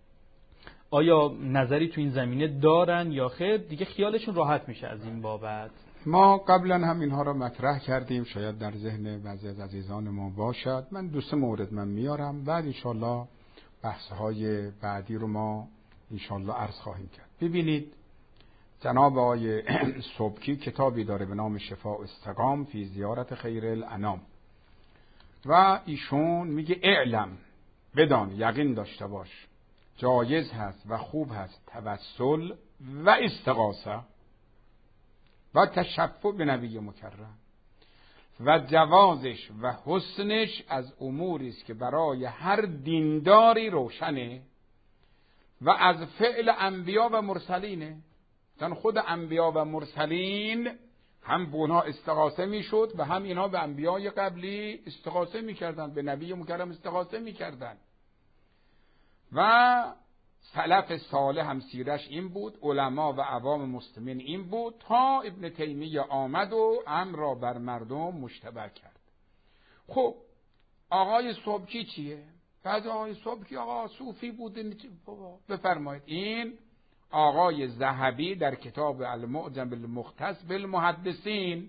آیا نظری تو این زمینه دارن یا خیر، دیگه خیالشون راحت میشه از این بابت. ما قبلا هم اینها را مطرح کردیم، شاید در ذهن بعضی از عزیزان ما باشد. من دو سه مورد میارم، بعد انشالله بحث‌های بعدی رو ما انشالله عرض خواهیم کرد. ببینید جناب آقای سبکی کتابی داره به نام شفاء استقام فی زیارت خیر الانام و ایشون میگه اعلم، بدان، یقین داشته باش جایز هست و خوب هست توسل و استغاثه و تشفع به نبی مکرم و جوازش و حسنش از اموری است که برای هر دینداری روشنه و از فعل انبیا و مرسلینه. چون خود انبیا و مرسلین هم به اونها استغاثه میشد و هم اینها به انبیای قبلی استغاثه میکردن، به نبی مکرم استغاثه میکردن. و سلف صالح هم سیرش این بود، علما و عوام مسلمین این بود، تا ابن تیمیه آمد و امر را بر مردم مشتبه کرد. خب آقای سبکی چیه؟ بعد آقای سبکی آقا صوفی بوده، بفرمایید. این آقای ذهبی در کتاب المعجم المختص بالمحدثین،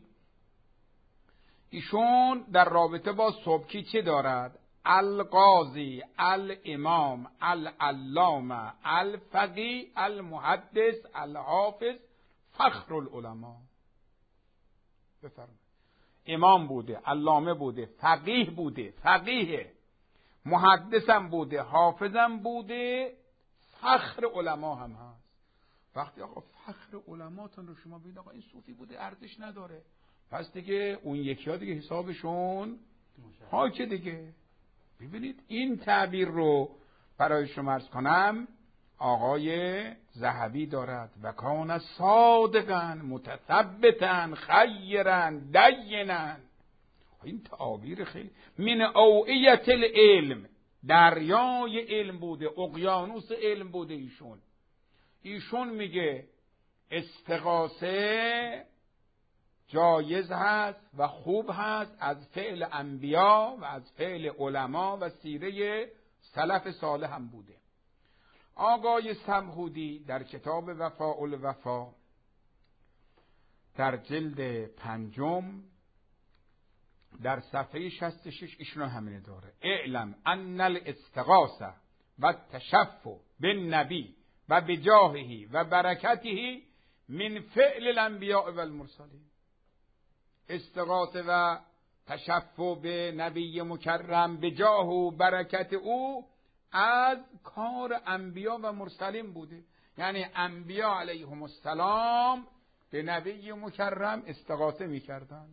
ایشون در رابطه با سبکی چه دارد؟ القاضی، الامام، العلامه، الفقی، المحدث، الحافظ، فخر العلماء. بفرمایید. امام بوده، علامه بوده، فقیه بوده، فقیه، محدثم بوده، حافظم بوده، فخر علما هم هست. وقتی آقا فخر علماتون رو شما ببینید آقا این صوفی بوده ارزش نداره، پس دیگه اون یکی ها دیگه حسابشون پاکه دیگه. ببینید این تعبیر رو برای شما عرض کنم آقای ذهبی دارد و کان صادقا متثبتا خیرا دینا. این تعابیر خیلی من اوعیت العلم، دریای علم بوده، اقیانوس علم بوده. ایشون میگه استغاثه جایز هست و خوب هست از فعل انبیا و از فعل علما و سیره سلف صالح هم بوده. آقای سمهودی در کتاب وفاء الوفا در جلد 5 در صفحه 66 ایشون همینه داره: اعلم ان الاستغاثه و التشفع بالنبی و بجاهه و برکته من فعل الانبیاء و المرسلین. استغاثه و تشفع به نبی مکرم به جاه و برکت او از کار انبیا و مرسلین بوده. یعنی انبیا علیهم السلام به نبی مکرم استغاثه میکردن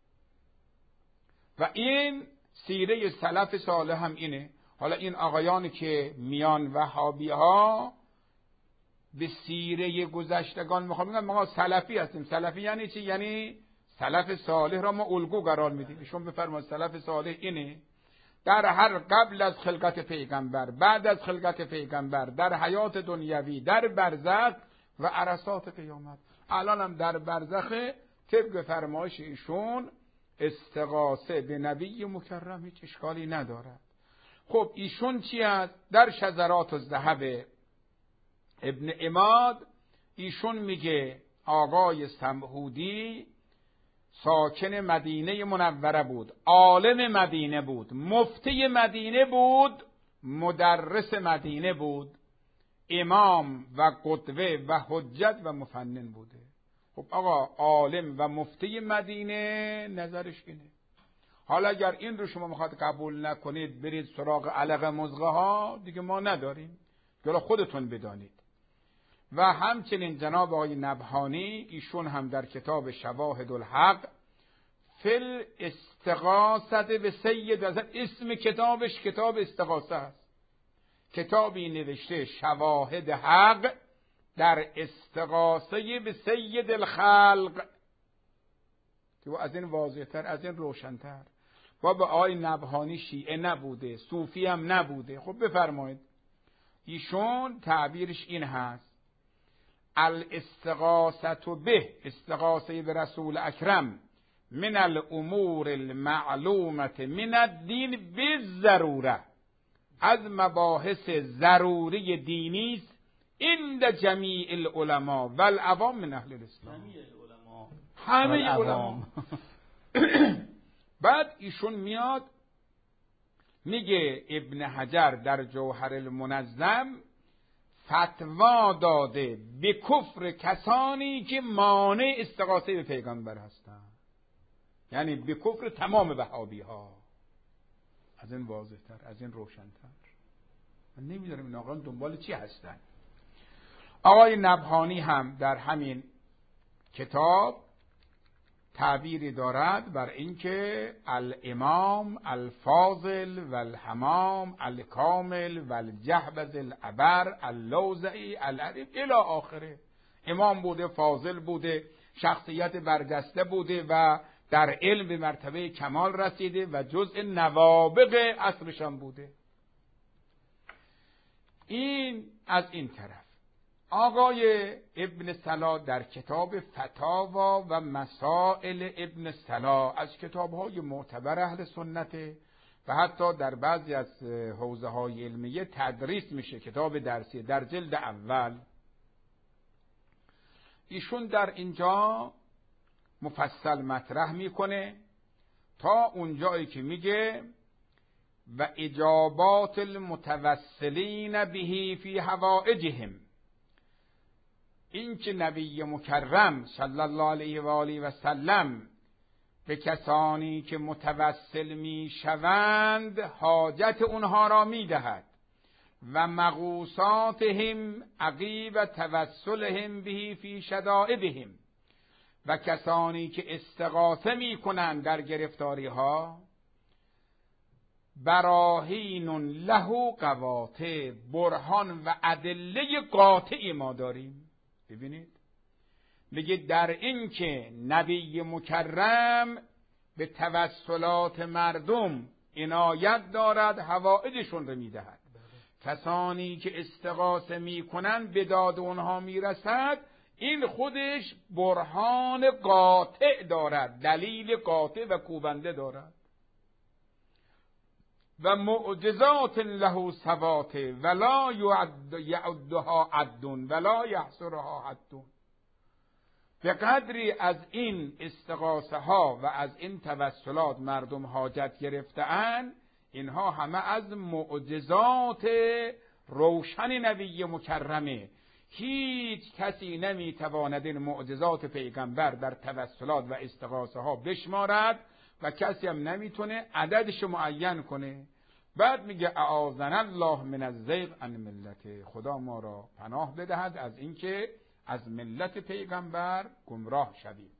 و این سیره سلف صالح هم اینه. حالا این آقایانی که میان وهابی ها به سیره گذشتگان میخوام بگم ما سلفی هستیم. سلفی یعنی چی؟ یعنی سلف صالح را ما الگو قرار میدیم. ایشون بفرمایید سلف صالح اینه: در هر قبل از خلقت پیغمبر، بعد از خلقت پیغمبر، در حیات دنیوی، در برزخ و عرصات قیامت. الان هم در برزخ طبق فرمایش ایشون استغاثه به نبی مکرم هیچ اشکالی ندارد. خب ایشون چی است؟ در شذرات الذهب ابن عماد ایشون میگه آقای سمهودی ساکن مدینه منوره بود، عالم مدینه بود، مفتی مدینه بود، مدرس مدینه بود، امام و قدوه و حجت و مفنن بوده. خب آقا عالم و مفتی مدینه نظرش اینه. حالا اگر این رو شما میخواد قبول نکنید برید سراغ علق مزغه ها، دیگه ما نداریم، حالا خودتون بدانید. و همچنین جناب آقای نبهانی ایشون هم در کتاب شواهد الحق فل استغاثه به سید، اسم کتابش کتاب استغاثه است، کتابی نوشته شواهد حق در استغاثه به سید الخلق، که از این واضح‌تر از این روشن‌تر. و به آقای نبهانی شیعه نبوده، صوفی هم نبوده. خب بفرمایید ایشون تعبیرش این هست: الاستغاثه به، استغاثه به رسول اکرم، من الامور المعلومه من الدین بالضروره، از مباحث ضروری دینی است عند جمیع العلماء و العوام من اهل الاسلام. همه علما. بعد ایشون میاد میگه ابن حجر در جوهر المنظم فتوا داده به کفر کسانی که مانع استغاثه به پیغمبر هستند، یعنی به کفر تمام وهابی ها. از این واضح‌تر، از این روشن‌تر. من نمیدونم این آقایان دنبال چی هستن. آقای نبهانی هم در همین کتاب تعبیری دارد بر اینکه الامام الفاضل والحمام الکامل والجهبذ العبر اللوزعی العریف الی آخره. امام بوده، فاضل بوده، شخصیت برجسته بوده و در علم به مرتبه کمال رسیده و جزء نوابغ عصرشان بوده. این از این طرف. آقای ابن صلاح در کتاب فتاوا و مسائل ابن صلاح از کتاب‌های معتبر اهل سنته و حتی در بعضی از حوزه‌های علمیه تدریس میشه، کتاب درسی در جلد اول. ایشون در اینجا مفصل مطرح میکنه تا اونجایی که میگه و اجابات المتوسلین به فی حوائجهم. این که نبی مکرم صلی الله علیه و آله و سلم به کسانی که متوسل میشوند حاجت اونها را میدهد و مغوصاتهم عقیب توسلهم به فی شدائدهم، و کسانی که استغاثه میکنند در گرفتاری ها براهین له قواطع، برهان و ادله قاطعی ما داریم. ببینید میگه در این که نبی مکرم به توسلات مردم عنایت دارد، حوائجشون رو میدهد. کسانی که استغاثه میکنن به داد اونها میرسد، این خودش برهان قاطع دارد، دلیل قاطع و کوبنده دارد. و معجزات له ثبات ولا یعدها عد ولا یحصرها حد. به قدری از این استغاثه ها و از این توسلات مردم حاجت گرفته‌اند، اینها همه از معجزات روشن نبی مکرمه. هیچ کسی نمیتواند این معجزات پیغمبر در توسلات و استغاثه ها بشمارد و کسی هم نمیتونه عددش معین کنه. بعد میگه اعاذنا الله من الزیغ عن ملت، خدا ما را پناه بدهد از اینکه از ملت پیغمبر گمراه شویم.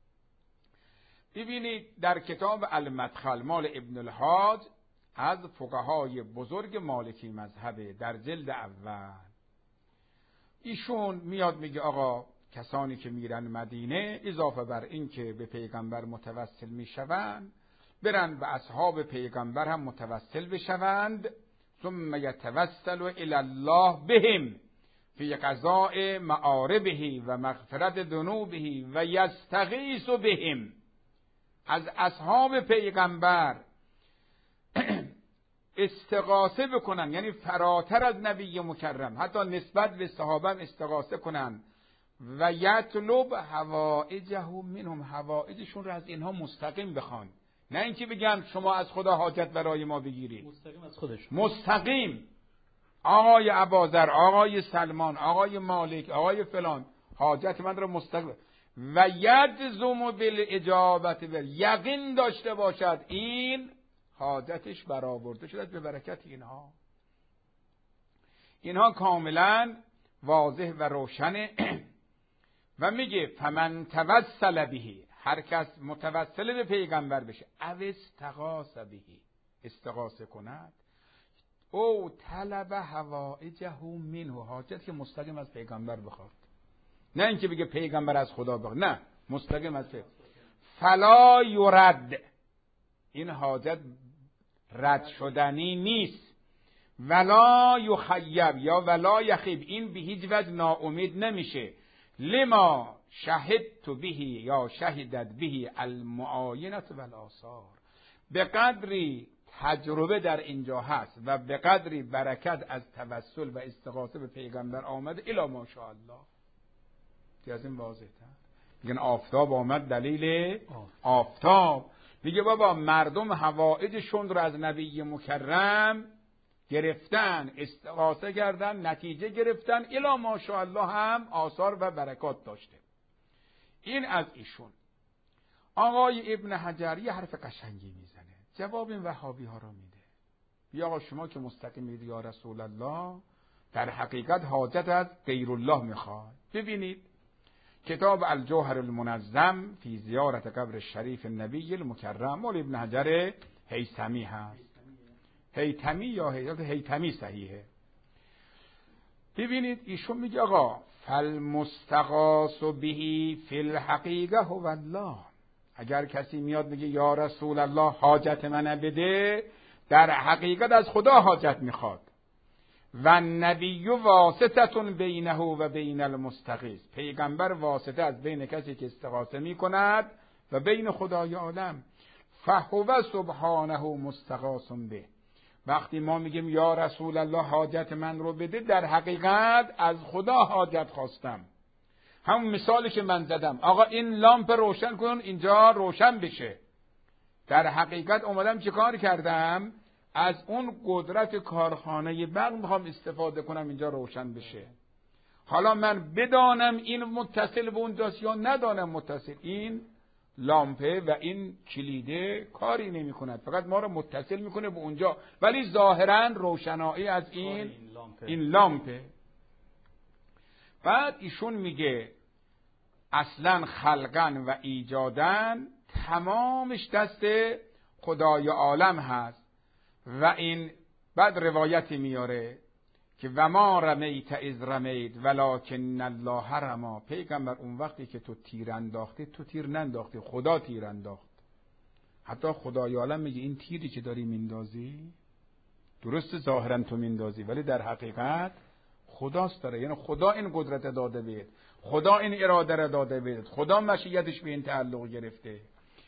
ببینید در کتاب المدخل مال ابن الحاج از فقهای بزرگ مالکی مذهبه در جلد اول، ایشون میاد میگه آقا کسانی که میرن مدینه اضافه بر این که به پیغمبر متوسل میشوند، برن به اصحاب پیغمبر هم متوسل بشوند. ثم یتوسل الی الله بهم فی قضاء معاربه و مغفرت ذنوبه و یستغیث بهم. از اصحاب پیغمبر استغاثه بکنن، یعنی فراتر از نبی مکرم، حتی نسبت به صحابه استغاثه کنن. و یطلب حوائجه منهم، حوائجشون رو از اینها مستقیم بخوان، نه اینکه بگن شما از خدا حاجت برای ما بگیرید. مستقیم از خودش، مستقیم. آقای اباذر، آقای سلمان، آقای مالک، آقای فلان حاجت من رو مستقیم. و یجزم بالاجابت، یقین داشته باشد این حاجتش برآورده شده به برکت اینها. اینها کاملا واضح و روشنه. و میگه فمن توسل به، هر کس متوسل به پیغمبر بشه، او استغاث به، استغاثه کند، او طلب حوائجه منه، حاجت که مستقیم از پیغمبر بخواد، نه اینکه بگه پیغمبر از خدا بخواد، نه، مستقیم از پیغمبر. فلا یرد، این حاجت رد شدنی نیست. ولا یخیب یا ولا یخیب، این به هیچ وجه ناامید نمیشه. لما شهدت به یا شهدت به المعاینه و الاثار، به قدری تجربه در اینجا هست و به قدری برکت از توسل و استغاثه به پیغمبر آمده الا ماشاءالله. که از این واضح تر میگن آفتاب آمد دلیل آفتاب. میگه بابا مردم حوائجشون رو از نبی مکرم گرفتن، استغاثه کردن، نتیجه گرفتن، الا ماشاءالله هم آثار و برکات داشته. این از ایشون. آقای ابن حجر یه حرف قشنگی میزنه، جواب این وهابی ها رو میده. بیا آقا شما که مستقیمید یا رسول الله، در حقیقت حاجت از غیر الله میخواد. ببینید کتاب الجوهر المنظم فی زیارت قبر شریف النبی المکرم مال ابن حجر هیثمی هست. هیثمی یا هیثمی صحیحه. ببینید ایشون میگه آقا فالمستغاث به فی الحقیقه هو الله. اگر کسی میاد میگه یا رسول الله حاجت منو بده، در حقیقت از خدا حاجت میخواد. و النبی واسطه بینه و بین المستغیث، پیغمبر واسطه از بین کسی که استغاثه میکند و بین خدای عالم. فهو سبحانه مستغاث به. وقتی ما میگیم یا رسول الله حاجت من رو بده، در حقیقت از خدا حاجت خواستم. همون مثالی که من زدم، آقا این لامپ روشن کن اینجا روشن بشه، در حقیقت اومدم چه کار کردم؟ از اون قدرت کارخانه برق میخوام استفاده کنم اینجا روشن بشه. حالا من بدانم این متصل به اونجاست یا ندانم متصل، این لامپه و این کلیده کاری نمی کند، فقط ما رو متصل میکنه به اونجا، ولی ظاهرا روشنایی از این لامپه. بعد ایشون میگه اصلا خلقن و ایجادن تمامش دست خدای عالم هست. و این بعد روایتی میاره که و ما رمیت اذ رمیت ولکن الله رما. پیغمبر اون وقتی که تو تیر انداختی، تو تیر ننداختی، خدا تیر انداخت. حتی خدای عالم میگه این تیری که داری میندازی درست ظاهرا تو میندازی، ولی در حقیقت خداست داره. یعنی خدا این قدرت داده بید، خدا این اراده را داده بید، خدا مشیتش به این تعلق گرفته.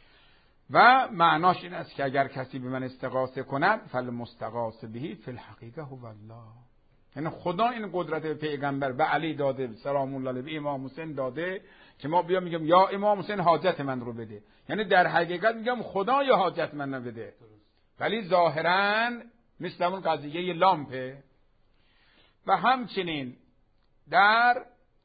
و معناش این است که اگر کسی به من استغاثه کند فالمستغاث به فی الحقیقه هو الله. یعنی خدا این قدرت به پیغمبر به علی داده سلام الله علیه، به امام حسین داده که ما بیا میگم یا امام حسین حاجت من رو بده، یعنی در حقیقت میگم خدا یا حاجت من رو بده، ولی ظاهرا مثل اون قضیه لامپه. و همچنین در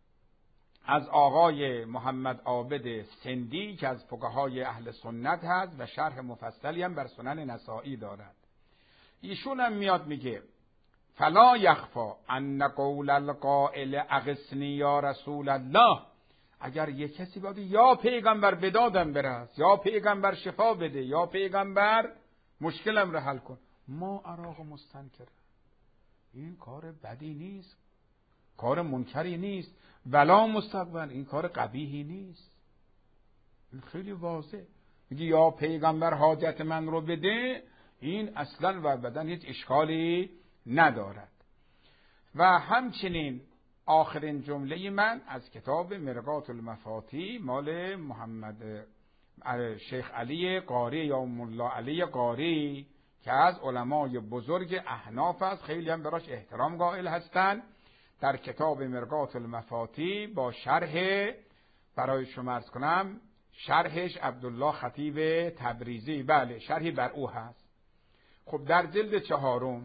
از آقای محمد عابد سندی که از فقهای اهل سنت هست و شرح مفصلی هم بر سنن نسائی دارد، ایشون هم میاد میگه فلا یخفا ان قول القائل اغثنی یا رسول الله. اگر یک کسی باید یا پیغمبر بدادم برس، یا پیغمبر شفا بده، یا پیغمبر مشکلم رو حل کن، ما اراغ مستنکر، این کار بدی نیست، کار منکری نیست، ولا مستقبل، این کار قبیحی نیست. این خیلی واضح. میگه یا پیغمبر حاجت من رو بده، این اصلا و ابدا هیچ اشکالی ندارد. و همچنین آخرین جمله من از کتاب مرقات المفاتیح مال محمد شیخ علی قاری یا مولا علی قاری که از علمای بزرگ احناف است، خیلی هم براش احترام قائل هستند، در کتاب مرقات المفاتیح با شرح برای شما عرض کنم، شرحش عبدالله خطیب تبریزی، بله شرحی بر او هست. خب در جلد 4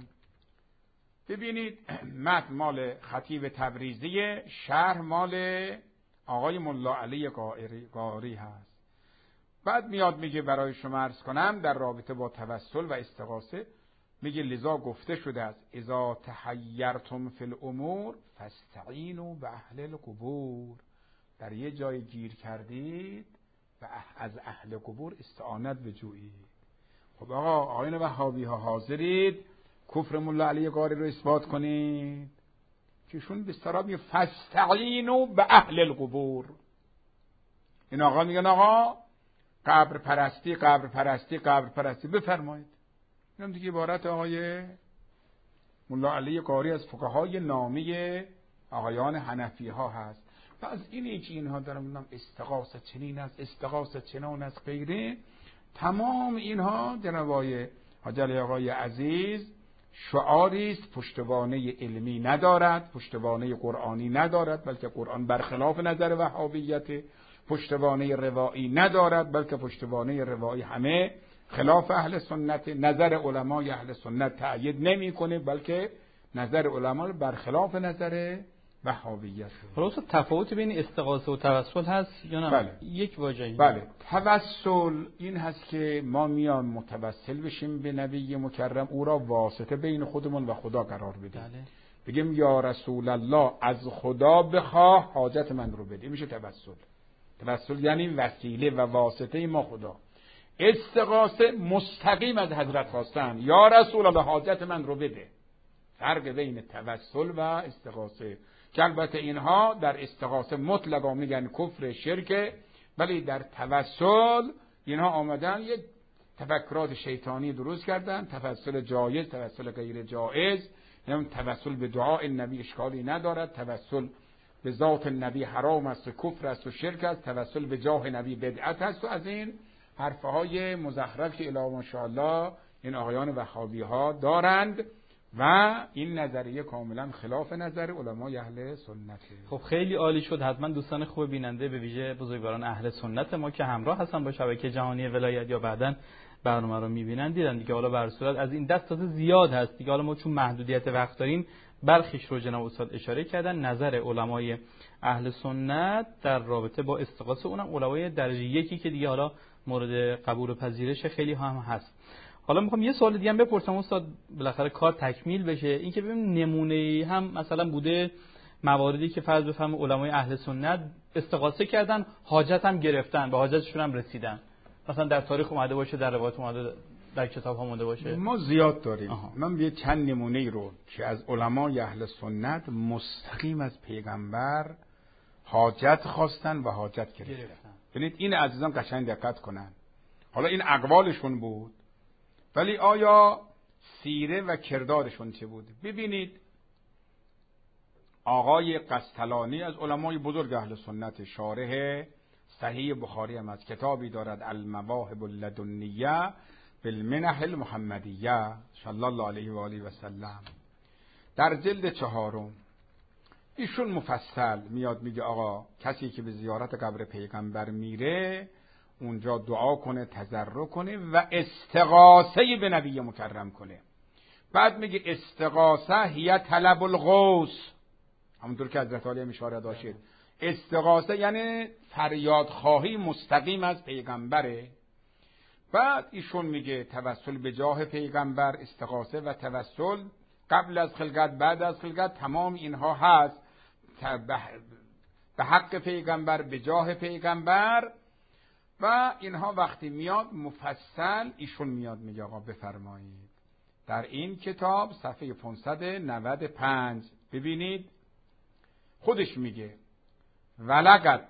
ببینید متن مال خطیب تبریزی، شرح مال آقای مولا علی قاری هست. بعد میاد میگه برای شما عرض کنم در رابطه با توسل و استغاثه، میگه لذا گفته شده است اذا تحیرتم فی الامور فاستعینوا باهل القبور. در یه جای گیر کردید و از اهل قبور استعانت بجویید. خب آقا آقایان وهابی ها حاضرید کفر مولا علی قاری رو اثبات کنید که شون به اصطلاح میگه فاستعینوا باهل القبور. این آقا میگن آقا قبر پرستی قبر پرستی قبر پرستی بفرمایید. اینم دیگه عبارت آقای مولا علی قاری از فقهای نامی آقایان حنفی ها هست. و از اینی که اینها دارم میگم استغاثه چنین است، استغاثه چنان است غیره، تمام اینها جنابای حاج علی آقای عزیز شعاری است پشتوانه علمی ندارد، پشتوانه قرآنی ندارد، بلکه قرآن برخلاف نظر وهابیت، پشتوانه روایی ندارد بلکه پشتوانه روایی همه خلاف اهل سنت، نظر علمای اهل سنت تأیید نمیکنه بلکه نظر علما برخلاف نظر وهابیت. خلاص تفاوت بین استغاثه و توسل هست یا نه؟ بله. یک واژه. بله. توسل این هست که ما میان متوسل بشیم به نبی مکرم، او را واسطه بین خودمون و خدا قرار بدیم. بله. بگیم یا رسول الله از خدا بخواه حاجت من رو بده. میشه توسل. توسل یعنی وسیله و واسطه ما خدا. استغاثه مستقیم از حضرت خواستن، یا رسول الله حاجت من رو بده. فرق بین توسل و استغاثه که البته اینها در استغاثه مطلقا میگن کفر شرک، ولی در توسل اینها آمدن یک تفکرات شیطانی درست کردن. توسل جایز، توسل غیر جایز، توسل به دعای نبی اشکالی ندارد، توسل به ذات نبی حرام است و کفر است و شرک است، توسل به جاه نبی بدعت است. و از این حرفهای مزخرف که الی ماشاءالله این آقایان وهابی ها دارند و این نظریه کاملا خلاف نظر علمای اهل سنت. خب خیلی عالی شد. حتما دوستان خوب بیننده به ویژه بزرگواران اهل سنت ما که همراه هستن با شبکه جهانی ولایت یا بعداً برنامه رو میبینن دیدن دیگه. حالا به هر صورت از این دست تازه زیاد هست دیگه. حالا ما چون محدودیت وقت داریم برخیش رو جناب استاد اشاره کردن. نظر علمای اهل سنت در رابطه با استغاثه، اونم علمای درجه یکی که دیگه حالا مورد قبول و پذیرش خیلی هم هست. حالا میخوام یه سوال دیگه هم بپرسم استاد، بالاخره کار تکمیل بشه. این که ببینیم نمونه هم مثلا بوده مواردی که فرض بفهم علمای اهل سنت استغاثه کردن، حاجت هم گرفتن، به حاجتشون هم رسیدن، مثلا در تاریخ اومده باشه، در روایات اومده، در کتاب ها اومده باشه. ما زیاد داریم. من یه چند نمونه رو که از علمای اهل سنت مستقیم از پیغمبر حاجت خواستن و حاجت گرفتن. ببینید این عزیزان قشنگ دقت کنن. حالا این اقوالشون بود، ولی آیا سیره و کردارشون چه بود؟ ببینید آقای قسطلانی از علمای بزرگ اهل سنت، شارح صحیح بخاری هم از کتابی دارد المواهب اللدنیه بالمنح المحمدیه صلی الله علیه و آله و سلم، در جلد 4 ایشون مفصل میاد میگه آقا کسی که به زیارت قبر پیغمبر میره اونجا دعا کنه، تضرع کنه و استغاثه به نبی مکرم کنه. بعد میگه استغاثه هی طلب الغوث، همونطور که حضرت علی اشاره داشتید. استغاثه یعنی فریاد خواهی مستقیم از پیغمبره. بعد ایشون میگه توسل به جاه پیغمبر، استغاثه و توسل قبل از خلقت، بعد از خلقت، تمام اینها هست به حق پیغمبر، به جاه پیغمبر. و اینها وقتی میاد مفصل ایشون میاد میگه آقا بفرمایید در این کتاب صفحه 595 ببینید خودش میگه ولقد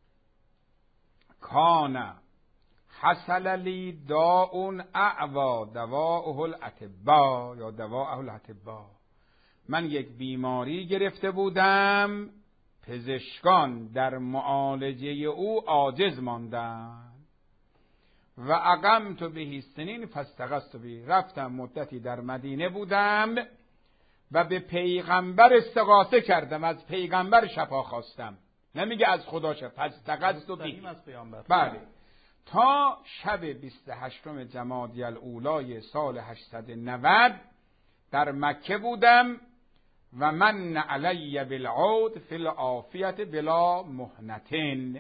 کان حصل لی داء اعوا دواءه الاطباء یا دواءه الاطباء، من یک بیماری گرفته بودم پزشکان در معالجه او عاجز ماندند و اقمت به سنین فاستغثت به، رفتم مدتی در مدینه بودم و به پیغمبر استغاثه کردم، از پیغمبر شفا خواستم، نمیگه از خدا شفا، فاستغثت به. بله. تا شب 28 جمادی الاولی سال 890 در مکه بودم و من علی بالعود فی العافیت بلا مهنتن،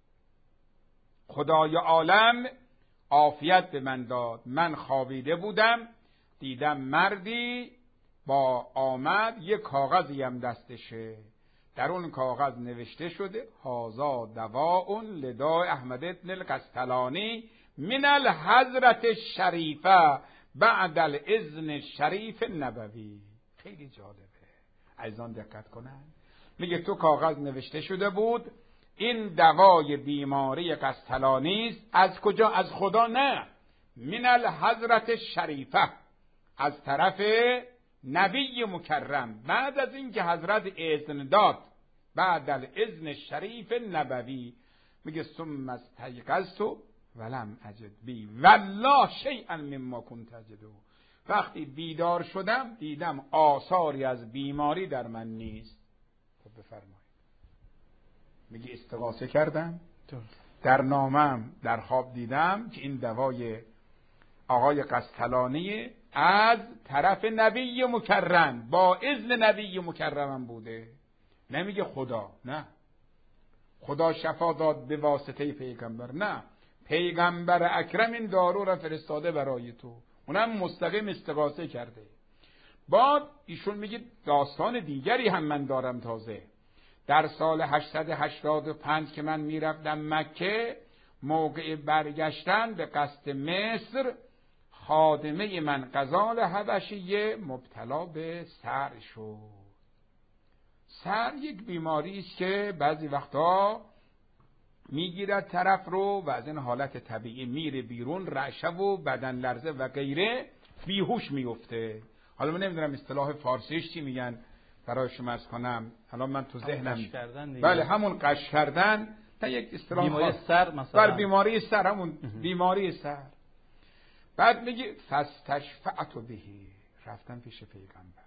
خدای عالم عافیت به من داد. من خوابیده بودم دیدم مردی با آمد یک کاغذی هم دستشه، در اون کاغذ نوشته شده هازا دواء لداء احمد بن القسطلانی من الحضرت الشریفه بعد الاذن الشریف النبوی. خیلی جالبه، عزیزان دقت کنن. میگه تو کاغذ نوشته شده بود این دوای بیماری قسطلانی است. از کجا؟ از خدا؟ نه، من الحضرت الشریفه، از طرف نبی مکرم، بعد از اینکه حضرت اذن داد، بعد الاذن الشریف النبوی. میگه ثم استيقظت ولم اجد بی والله شیئا مما كنت اجده، وقتی بیدار شدم دیدم آثاری از بیماری در من نیست. خب بفرمایید. میگه استغاثه کردم، در نامم در خواب دیدم که این دوای آقای قسطلانی از طرف نبی مکرم با اذن نبی مکرمم بوده. نمیگه خدا، نه خدا شفا داد به واسطه پیغمبر، نه پیغمبر اکرم این دارو را فرستاده برای تو، اونم مستقیم استغاثه کرده. بعد ایشون میگه داستان دیگری هم من دارم تازه. در سال 885 که من میرفتم مکه، موقع برگشتن به قصد مصر، خادمه من غزال حبشیه مبتلا به سر شد. سر یک بیماری است که بعضی وقتا میگیرد طرف رو و از این حالت طبیعی میره بیرون، رعشه و بدن لرزه و غیره، بیهوش میفته. حالا من نمیدونم اصطلاح فارسیش چی میگن برای شما عرض کنم، حالا من تو ذهنم بله همون قش کردن، تا یک اصطلاح بیماری سر مثلا، بر بیماری سر، همون بیماری سر. بعد میگه فاستشفعت بهی، رفتم پیش پیغمبر،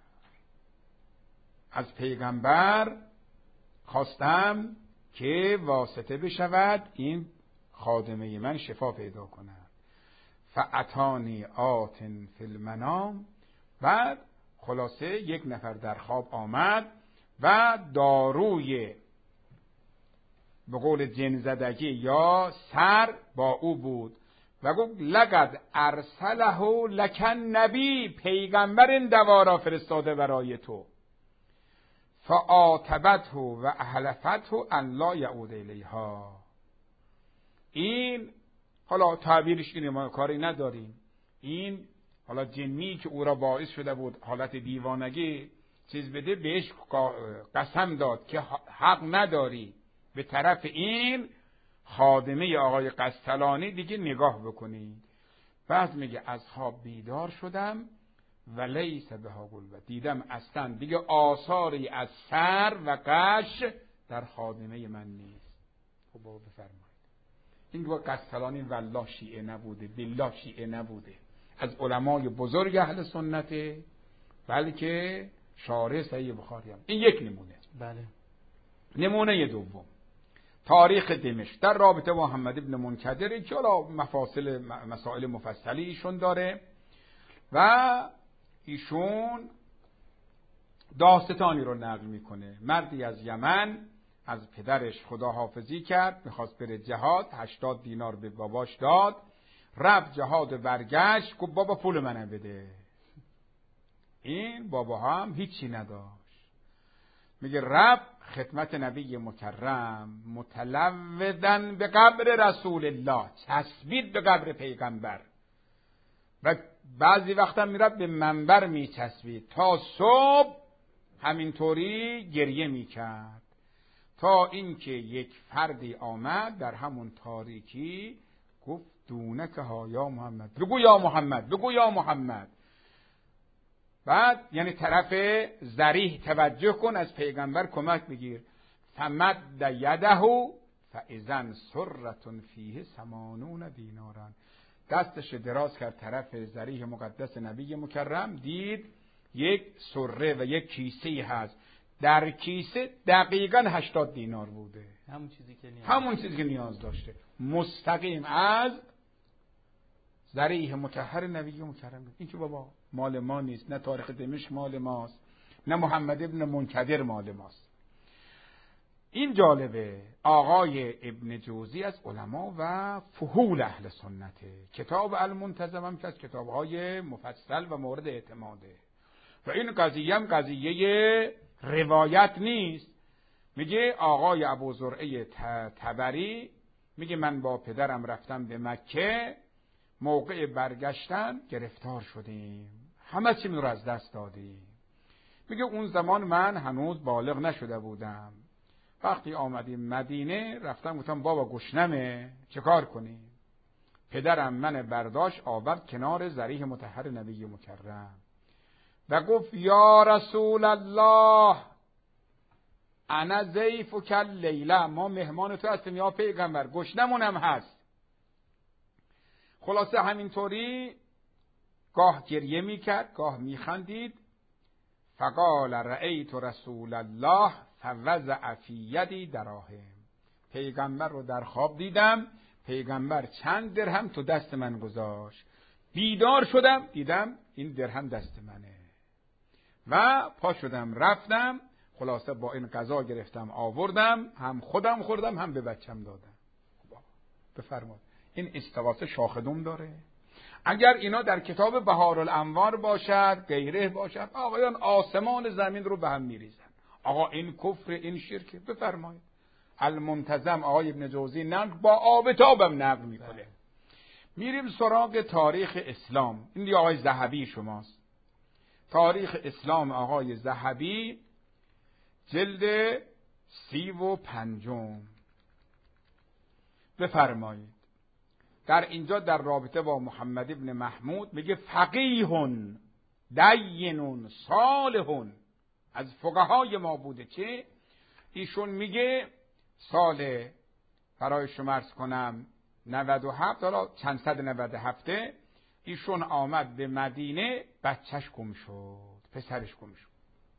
از پیغمبر خواستم که واسطه بشود این خادمه من شفا پیدا کند. فاتانی آتن فی المنام، بعد خلاصه یک نفر در خواب آمد و داروی به قول جن زدگی یا سر با او بود و گفت لقد ارسله لک نبی، پیغمبر این دوا را فرستاده برای تو. فعاتبته و احلفته ان لا یعود الیها. این حالا تعبیرش اینه، ما کاری نداریم. این حالا جنی که او را باعث شده بود حالت دیوانگی چیز بده، بهش قسم داد که حق نداری به طرف این خادمه آقای قسطلانی دیگه نگاه بکنی. بعد میگه از خواب بیدار شدم و لیس بها قلوه، دیدم اصلا دیگه آثاری از سر و قش در خادمه من نیست. خب بفرمایید، این رو قسطلانی والله شیعه نبوده، بالله شیعه نبوده، از علمای بزرگ اهل سنته، بلکه شارح صحیح بخاری هم. این یک نمونه. بله. نمونه دوم، تاریخ دمشق در رابطه با محمد ابن منکدر که حالا مسائل مفصلی ایشون داره و ایشون داستانی رو نقل میکنه. مردی از یمن از پدرش خداحافظی کرد، میخواست بره جهاد، 80 دینار به باباش داد، رفت جهاد و برگشت، گفت بابا پول منم بده. این بابا هم هیچی نداشت. میگه رفت خدمت نبی مکرم متلودن به قبر رسول الله، چسبید به قبر پیغمبر و بعضی وقتا میرفت به منبر میچسبید تا صبح همینطوری گریه میکرد، تا اینکه یک فردی آمد در همون تاریکی گفت دونک ها یا محمد، بگو یا محمد، بگو یا محمد. بعد یعنی طرف ذریح توجه کن، از پیغمبر کمک بگیر. فمد یده فاذا سرة فیه 80 دینارا، دستش دراز کرد طرف ذریح مقدس نبی مکرم، دید یک سره و یک کیسه هست، در کیسه دقیقاً 80 دینار بوده، همون چیزی که نیاز داشته، مستقیم از ذریح مطهر نبی مکرم. این که بابا مال ما نیست، نه تاریخ دمشق مال ماست، نه محمد ابن منکدر مال ماست. این جالبه. آقای ابن جوزی از علما و فحول اهل سنته، کتاب المنتظم هم که از کتابهای مفصل و مورد اعتماده و این قضیه هم قضیه روایت نیست. میگه آقای ابو زرعه طبری میگه من با پدرم رفتم به مکه، موقع برگشتن گرفتار شدیم، همه چی رو از دست دادیم. میگه اون زمان من هنوز بالغ نشده بودم، وقتی آمدیم مدینه رفتم گفتم بابا گشنمه چه کار کنیم؟ پدرم من برداشت آورد کنار ذریح مطهر نبی مکرم و گفت یا رسول الله انا ضیفک اللیله، ما مهمان تو هستیم یا پیغمبر، گشنمونم هست. خلاصه همینطوری گاه گریه میکرد گاه میخندید. فقال رأیت رسول الله فوضع فی یدی دراهم، پیغمبر رو در خواب دیدم، پیغمبر چند درهم تو دست من گذاشت، بیدار شدم دیدم این درهم دست منه و پا شدم رفتم خلاصه با این غذا گرفتم آوردم، هم خودم خوردم هم به بچم دادم. بفرمایید. این استغاثه شاخدوم داره. اگر اینا در کتاب بهارالانوار باشد، غیره باشد، آقایان آسمان زمین رو به هم میریزن. آقا این کفر، این شرک. بفرمایید. المنتظم آقای ابن جوزی نقل با آب تابم نقل میکنه. میریم سراغ تاریخ اسلام. این دیگه آقای ذهبی شماست. تاریخ اسلام آقای ذهبی جلد 35. بفرمایید. در اینجا در رابطه با محمد ابن محمود میگه فقیهن دینون صالحون، از فقهای ما بوده. چه؟ ایشون میگه سال برای شما عرض کنم 97، حالا چند صد 97 ایشون آمد به مدینه، بچهش گم شد، پسرش گم شد.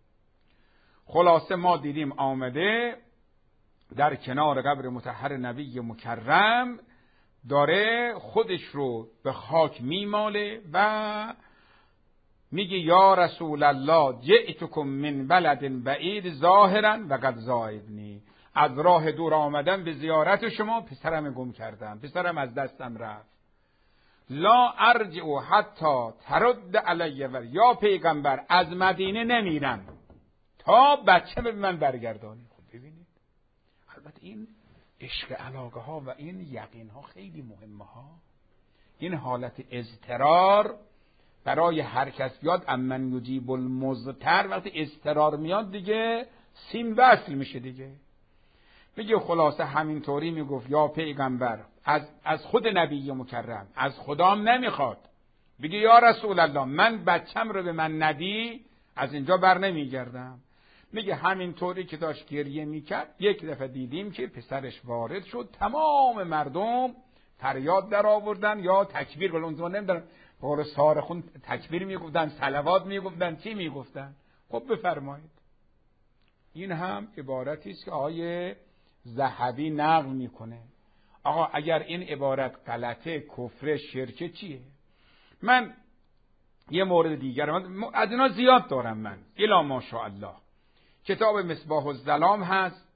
خلاصه ما دیدیم آمده در کنار قبر مطهر نبی مکرم داره خودش رو به خاک میماله و میگه یا رسول الله جئتکم من بلد بعید ظاهرا و قد زایدنی، از راه دور آمدم به زیارت شما، پسرم گم کردم، پسرم از دستم رفت. لا ارجع حتی ترد علی ور، یا پیغمبر از مدینه نمیرم تا بچه به من برگردانی. خب ببینید، البته این عشق علاقه ها و این یقین ها خیلی مهمه ها. این حالت اضطرار برای هر کس بیاد، امن یجیب المضطر، وقتی اضطرار میاد دیگه سیم وصل میشه دیگه. میگه خلاصه همینطوری میگفت یا پیغمبر، از خود نبی مکرم، از خدام نمیخواد، بگه یا رسول الله من بچم رو به من ندی از اینجا بر نمیگردم. میگه همینطوری که داشت گریه میکرد یک دفعه دیدیم که پسرش وارد شد، تمام مردم فریاد در آوردن یا تکبیر، ولی اون زمان نمیدونم بقول سارخون تکبیر میگفتن، صلوات میگفتن، چی میگفتن. خب بفرمایید. این هم عبارتی است که آقای ذهبی نقل میکنه. آقا اگر این عبارت غلطه، کفر، شرک چیه؟ من یه مورد دیگر از اینا زیاد دارم من، الا ماشاءالله. کتاب مصباح الظلام هست،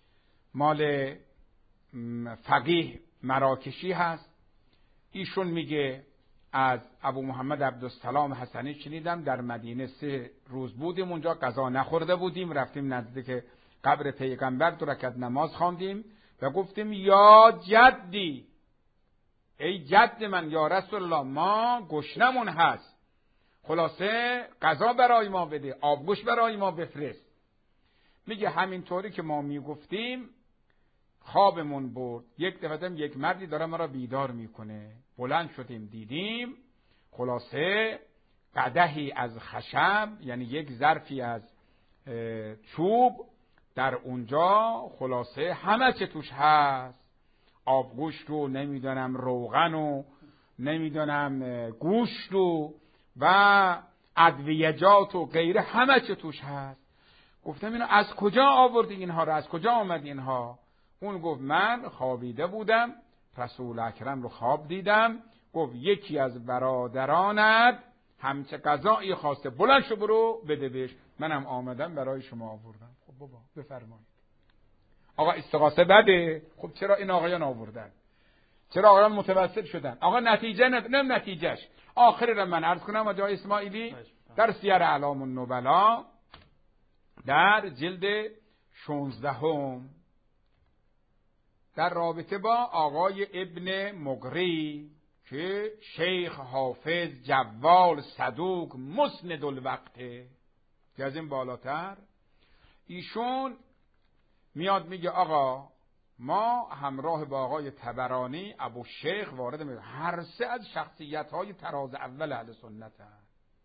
مال فقیه مراکشی هست. ایشون میگه از ابو محمد عبدالسلام حسنی شنیدم، در مدینه 3 روز بودیم، اونجا غذا نخورده بودیم، رفتیم نزدیک قبر پیغمبر 2 رکعت نماز خواندیم و گفتیم یا جدی، ای جد من، یا رسول الله ما گشنمون هست، خلاصه غذا برای ما بده، آبگوش برای ما بفرست. میگه همینطوری که ما میگفتیم خوابمون برد. یک دفعه یک مردی داره ما را بیدار میکنه. بلند شدیم دیدیم خلاصه قدحی از خشب، یعنی یک ظرفی از چوب، در اونجا خلاصه همه چه توش هست، آبگوشت و نمیدونم روغن و نمیدونم گوشت و ادویجات و غیره، همه چه توش هست. گفتم اینو از کجا آوردی اینها رو، از کجا آمد اینها؟ اون گفت من خوابیده بودم، رسول اکرم رو خواب دیدم، گفت یکی از برادرانت همچه غذایی خواسته، بلند شو برو بده بهش، منم آمدم برای شما آوردم. خب بابا بفرمایید. آقا استغاثه بده، خب چرا این آقایان آوردن؟ چرا آقایان متوسل شدن؟ آقا نتیجه نم نتیجهش آخری رو من عرض کنم. آقای اسماعیلی در سیر اعلام النبلا در جلد 16 در رابطه با آقای ابن مقری که شیخ حافظ جوال صدوق مسند الوقت که از این بالاتر، ایشون میاد میگه آقا ما همراه با آقای طبرانی ابو شیخ وارد میشه، هر سه از شخصیت های تراز اول اهل سنت هست.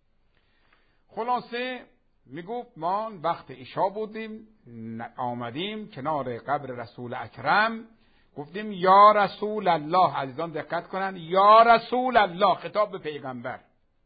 خلاصه میگفت ما وقت عشا بودیم، آمدیم کنار قبر رسول اکرم، گفتیم یا رسول الله، عزیزان دقت کنن، یا رسول الله، خطاب به پیغمبر،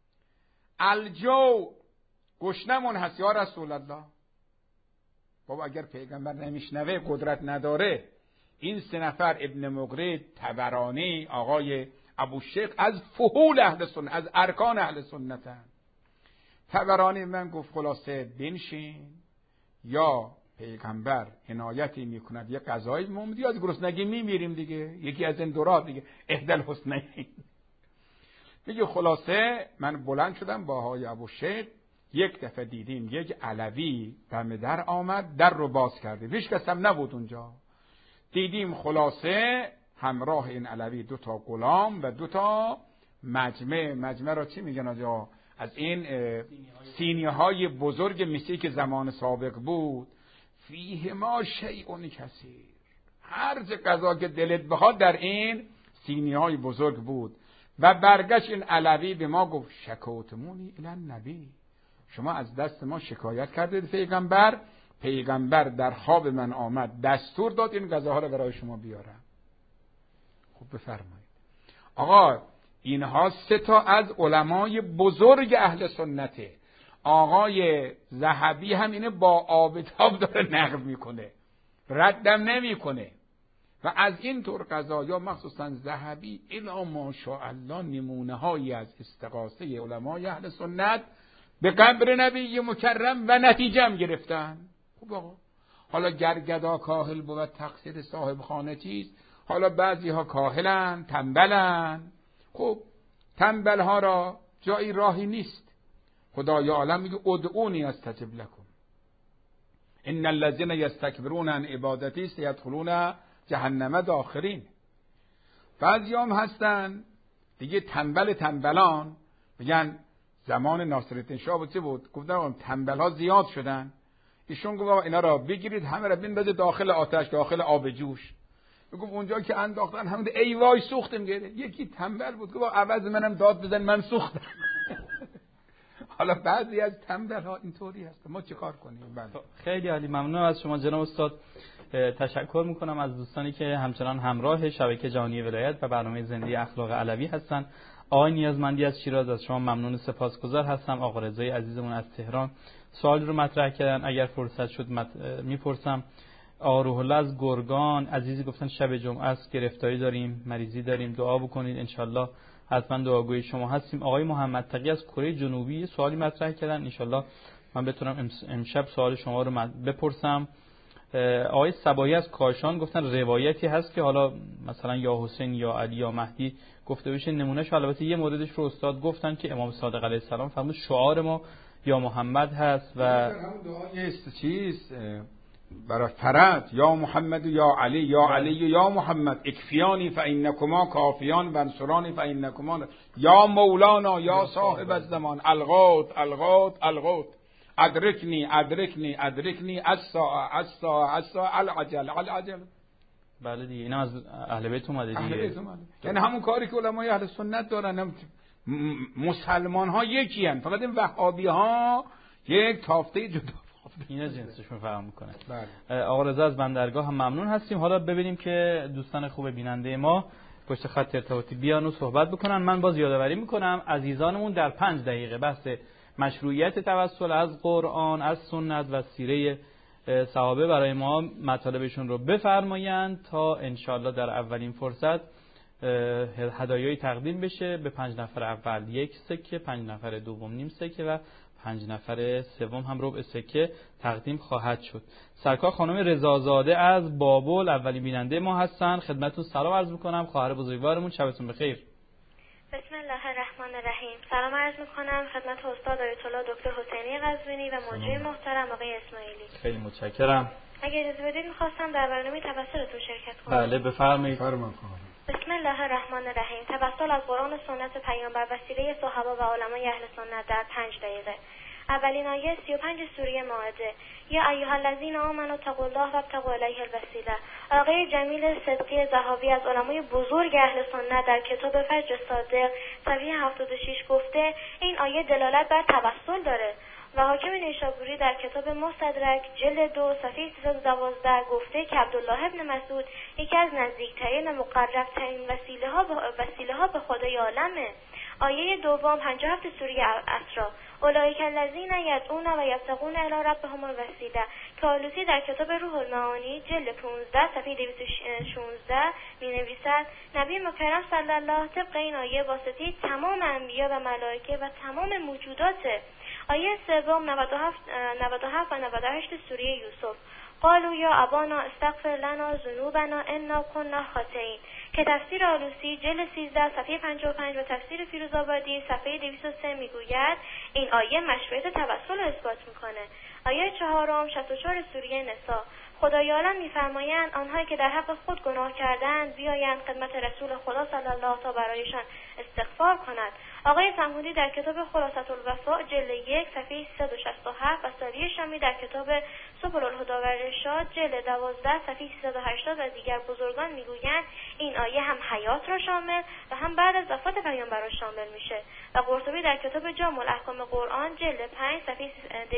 الجو، گشنمون هست یا رسول الله. بابا اگر پیغمبر نمیشنوه، قدرت نداره. این 3 نفر ابن مقری، طبرانی، آقای ابو شیخ از فحول اهل سنت، از ارکان اهل سنت هست. طبرانی من گفت خلاصه بنشین، یا پیغمبر عنایتی میکند یه غذایی ما میدی از گرسنگی میمیریم دیگه، یکی از این دورات دیگه، اهدل حسنین. میگه خلاصه من بلند شدم با آقای ابوشیخ، یک دفعه دیدیم یک علوی دم در آمد، در رو باز کرده، هیچ کس هم نبود اونجا. دیدیم خلاصه همراه این علوی 2 تا غلام و 2 تا مجمع را چی میگن آجا؟ از این سینیه های بزرگ مثل که زمان سابق بود، فیه ما شیء کثیر، هر چه غذا که دلت بخواد در این سینیه های بزرگ بود. و برگشت این علوی به ما گفت شکوتمونی الی النبی، شما از دست ما شکایت کردید پیغمبر در خواب من آمد دستور داد این غذاها رو برای شما بیارم. خب بفرمایید. آقا اینها 3 تا از علمای بزرگ اهل سنته. آقای ذهبی هم اینه با آب تاب داره نقل میکنه، ردم نمیکنه. و از این طور قضایا مخصوصا ذهبی الا ماشاءالله نمونه هایی از استغاثه علمای اهل سنت به قبر نبی مکرم و نتیجه هم گرفتن. خب آقا حالا گرگدا کاهل بود تقصیر صاحب خانه چیست؟ حالا بعضی ها کاهلن، تنبلن. خب تنبل ها را جایی راهی نیست. خدای عالم میگه ادعونی استجب لکم ان الذين يستكبرون عن عبادتی سيدخلون جهنم داخرین. بعضی هم هستن دیگه تنبلان میگن زمان ناصرالدین شاه چه بود؟ گفتم تنبل ها زیاد شدن. ایشون گفت اینا را بگیرید همه را بندازید داخل آتش، داخل آب جوش. میگم اونجا که انداختن همون ای وای سوختم گره. یکی تنبل بود گفت عوض منم داد بزن من سوختم. حالا بعضی از تنبل ها اینطوری هست، ما چیکار کنیم؟ خیلی عالی، ممنون از شما جناب استاد. تشکر میکنم از دوستانی که همچنان همراه شبکه جهانی ولایت و برنامه زندگی اخلاق علوی هستن. آقای نیازمندی از شیراز از شما ممنون و سپاسگزار هستم. آقا رضای عزیزمون از تهران سوال رو مطرح کردن، اگر فرصت شد میپرسم. آقا روح الله از گرگان عزیزی گفتن شب جمعه است، گرفتاری داریم، مریضی داریم، دعا بکنید انشالله حتما دعاگوی شما هستیم. آقای محمد تقی از کره جنوبی سوالی مطرح کردن، انشالله من بتونم امشب سوال شما رو بپرسم. آقای صبایی از کاشان گفتن روایتی هست که حالا مثلا یا حسین یا علی یا مهدی گفته بشه، نمونهش البته یه موردش رو استاد گفتن که امام صادق علیه السلام فرمود شعار ما یا محمد هست و همون دعای چیز برای فرد یا محمد یا علی یا علی یا محمد اکفیانی فانکما کافیان و انصرانی فانکما یا مولانا یا صاحب الزمان الغوت ادرکنی الساعه العجل. بله دیگه اینا از اهل بیت اومده دیگه. یعنی همون کاری که علمای اهل سنت دارن. مسلمان ها یکی هن، فقط این وهابی ها یک تافته جدا اینا جنسشون فرق میکنه. بله. آقا رضا از بندرگاه هم ممنون هستیم. حالا ببینیم که دوستان خوب بیننده ما پشت خط ارتباطی بیان و صحبت بکنن. من باز یادآوری میکنم عزیزانمون در 5 دقیقه بحث مشروعیت توسل از قرآن، از سنت و سیره صحابه برای ما مطالبشون رو بفرمایند تا انشالله در اولین فرصت هدایایی تقدیم بشه. به 5 نفر اول 1 سکه، 5 نفر دوم نیم سکه و 5 نفر سوم هم ربع سکه تقدیم خواهد شد. سرکار خانم رضازاده از بابل اولین بیننده ما هستن. خدمتتون سلام عرض میکنم. خواهر بزرگوارمون شبتون بخیر. بسم الله الرحمن الرحیم. سلام عرض میکنم خدمت استاد آیت الله دکتر حسینی قزوینی و مجری محترم آقای اسماعیلی. خیلی متشکرم. اگر اجازه بدید میخواستم در برنامه توسلتون شرکت کنم. بله بفرمایید. بسم الله الرحمن الرحیم. توسل از قرآن و سنت پیامبر و سیره صحابه و علمای اهل سنت در 5 دقیقه. اولین آیه 35 سوره مائده. یا ایها الذین آمنوا اتقوا الله وابتغوا الیه الوسیله. آقای جمیل صدقی ذهابی از علمای بزرگ اهل سنت در کتاب فجر صادق صفحه 76 گفته این آیه دلالت بر توسل داره و حاکم نیشابوری در کتاب مستدرک جلد 2 صفحه 312 گفته که عبدالله ابن مسعود یکی از نزدیکترین و مقربترین وسیله ها به خدای عالمه. آیه دوم 57 سوره اسراء. اولئک الذین یدعون و یبتغون الی ربهم الوسیله که آلوسی در کتاب روح المعانی جلد 15 صفحه 216 می‌نویسد نبی مکرم صلی الله طبق این آیه واسطه تمام انبیا و ملائکه و تمام موجودات آیه سوم 97 و 98 سوره یوسف. قالوا یا ابانا استغفر لنا ذنوبنا انا كنا خاطئین که تفسیر آلوسی جلد 13 صفحه 55 و تفسیر فیروزآبادی صفحه 203 میگوید این آیه مشروعیت توسل را اثبات میکنه. آیه 4 64 سوره نساء. خدایاران میفرمایند آنهایی که در حق خود گناه کردند بیایند خدمت رسول خدا صلی الله تا برایشان استغفار کند. آقای سمهودی در کتاب خلاصة الوفاء جلد 1 صفحه 367 و سالی شامی در کتاب سبل الهدی و الرشاد جلد 12 صفحه 380 و دیگر بزرگان میگویند این آیه هم حیات را شامل و هم بعد از وفات پیامبر را شامل میشه. و قرطبی در کتاب جامع الاحکام قرآن جلد 5 صفحه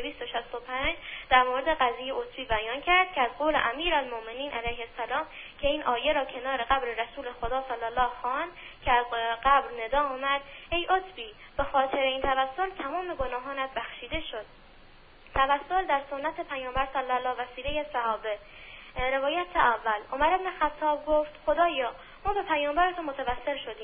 265 در مورد قضیه عتبی بیان کرد که از قول امیرالمومنین علیه السلام که این آیه را کنار قبر رسول خدا صلی الله خواند که از قبر ندا آمد ای عتبی به خاطر این توسل تمام گناهانت بخشیده شد. توسل در سنت پیامبر صلی الله و سیره صحابه. روایت اول عمر بن خطاب گفت خدایا ما به پیامبر تو متوسل شدیم.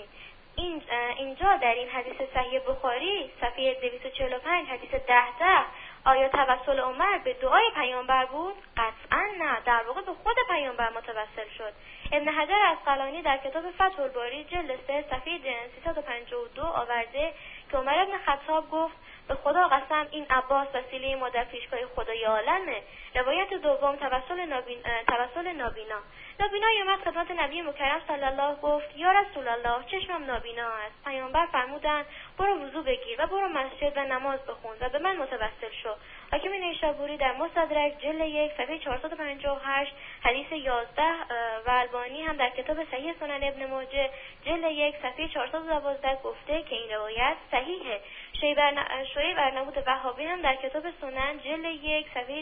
اینجا در این حدیث صحیح بخاری صفحه 245 حدیث 10 آیا توسل عمر به دعای پیامبر بود؟ قطعا نه، در واقع به خود پیامبر متوسل شد. ابن حجر عسقلانی در کتاب فتح الباری جلد 3 صفحه 352 آورده که عمر بن خطاب گفت به خدا قسم این عباس وسیله ما در پیشگاه خدای عالمه. روایت دوم توسل نابینا. نابینا آمد خدمت نبی مکرم صلی الله گفت یا رسول الله چشمم نابینا است. پیامبر فرمودند برو وضو بگیر و برو مسجد و نماز بخون و به من متوسل شو. حاکم نیشابوری در مستدرک جلد 1 صفحه 458 حدیث 11 و البانی هم در کتاب صحیح سنن ابن ماجه جلد 1 صفحه 412 گفته که این روایت صحیحه. شعیب ارنبوط وهابی هم در کتاب سنن جلد 1 صفحه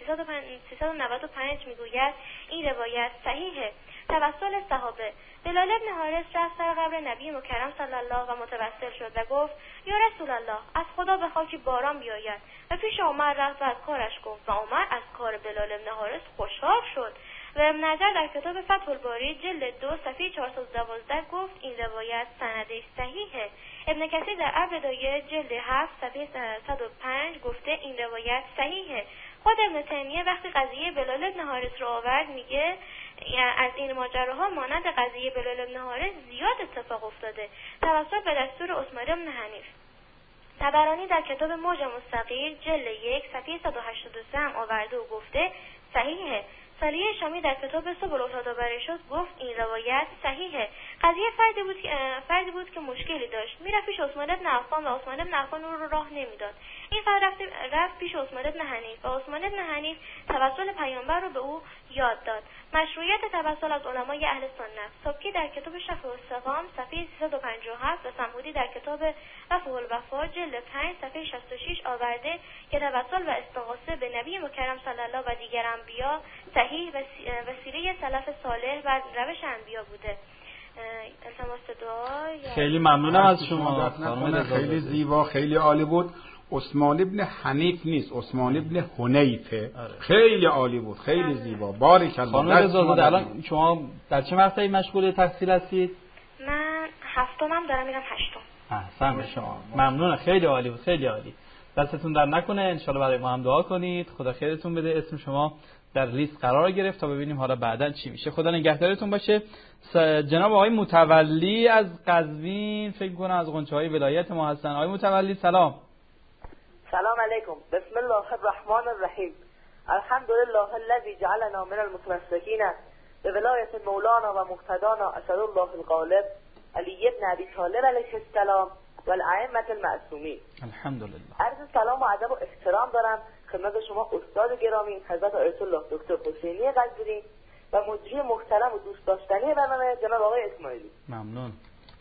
395 میگوید این روایت صحیحه. توسل صحابه. بلال بن حارث رفت سر قبر نبی مکرم صلی الله و متوسل شد و گفت یا رسول الله از خدا بخواه که باران بیاید و پیش عمر رفت و از کارش گفت و عمر از کار بلال بن حارث خوشحال شد. و ابن حجر در کتاب فتح الباری جلد 2 صفحه 412 گفت این روایت سندش صحیحه. ابن کثیر در ابردایه جلد 7 صفحه 105 گفته این روایت صحیحه. خود ابن تیمیه وقتی قضیه بلال بن حارث رو آورد میگه از این ماجراها مانند قضیه بلال بن حارث زیاد اتفاق افتاده. توسل به دستور عثمان بن حنیف. طبرانی در کتاب موج مستقیر جلد 1 صفحه 183 هم آورده و گفته صحیحه. سالیه شامی در کتاب سبل الهدی و الرشاد گفت این روایت صحیحه. قضیه فردی بود که مشکلی داشت. میرفت پیش عثمان بن عفان و عثمان بن عفان او رو راه نمیداد. این فرد رفت پیش عثمان بن حنیف و عثمان بن حنیف توسل پیامبر رو به او یاد داد. مشروعیت توسل از علمای اهل سنت. سبکی در کتاب شفاء السقام صفحه 357 و سمهودی در کتاب وفاء الوفا جلد 5 صفحه 66 آورده که توسل و استغاثه به نبی مکرم صلی الله و دیگر انبیا صحیح و سیره سلف صالح و روش انبیا بوده. التماس دعا. خیلی ممنونم از شما. خیلی زیبا، خیلی عالی بود. عثمان ابن حنیف نیست، عثمان ابن حنیفه. خیلی عالی بود، خیلی زیبا. بارک الله. خانم رضا الان شما در چه مقطعی مشغول تحصیل هستید؟ من هفتمم دارم میرم هشتم. احسن به شما. ممنونم، خیلی عالی بود، خیلی عالی. دستتون در نکنه، ان شاءالله برای ما هم دعا کنید. خدا خیرتون بده. اسم شما در لیست قرار گرفت تا ببینیم حالا بعداً چی میشه. خدا نگهدارتون باشه. جناب آقای متولی از قزوین فکر کنم از غنچه‌های ولایت ما هستن. آقای متولی سلام. سلام علیکم. بسم الله الرحمن الرحیم. الحمد لله الذي جعلنا من المتمسكين بولایت مولانا و مقتدانا اسد الله الغالب علی بن ابی طالب علیه السلام و الائمه المعصومین. الحمدلله. عرض سلام و ادب و احترام دارم خدمت شما استاد گرامی حضرت آیت الله دکتر حسینی قزوینی و مجری محترم و دوست داشتنی برنامه جناب آقای اسماعیلی. ممنون.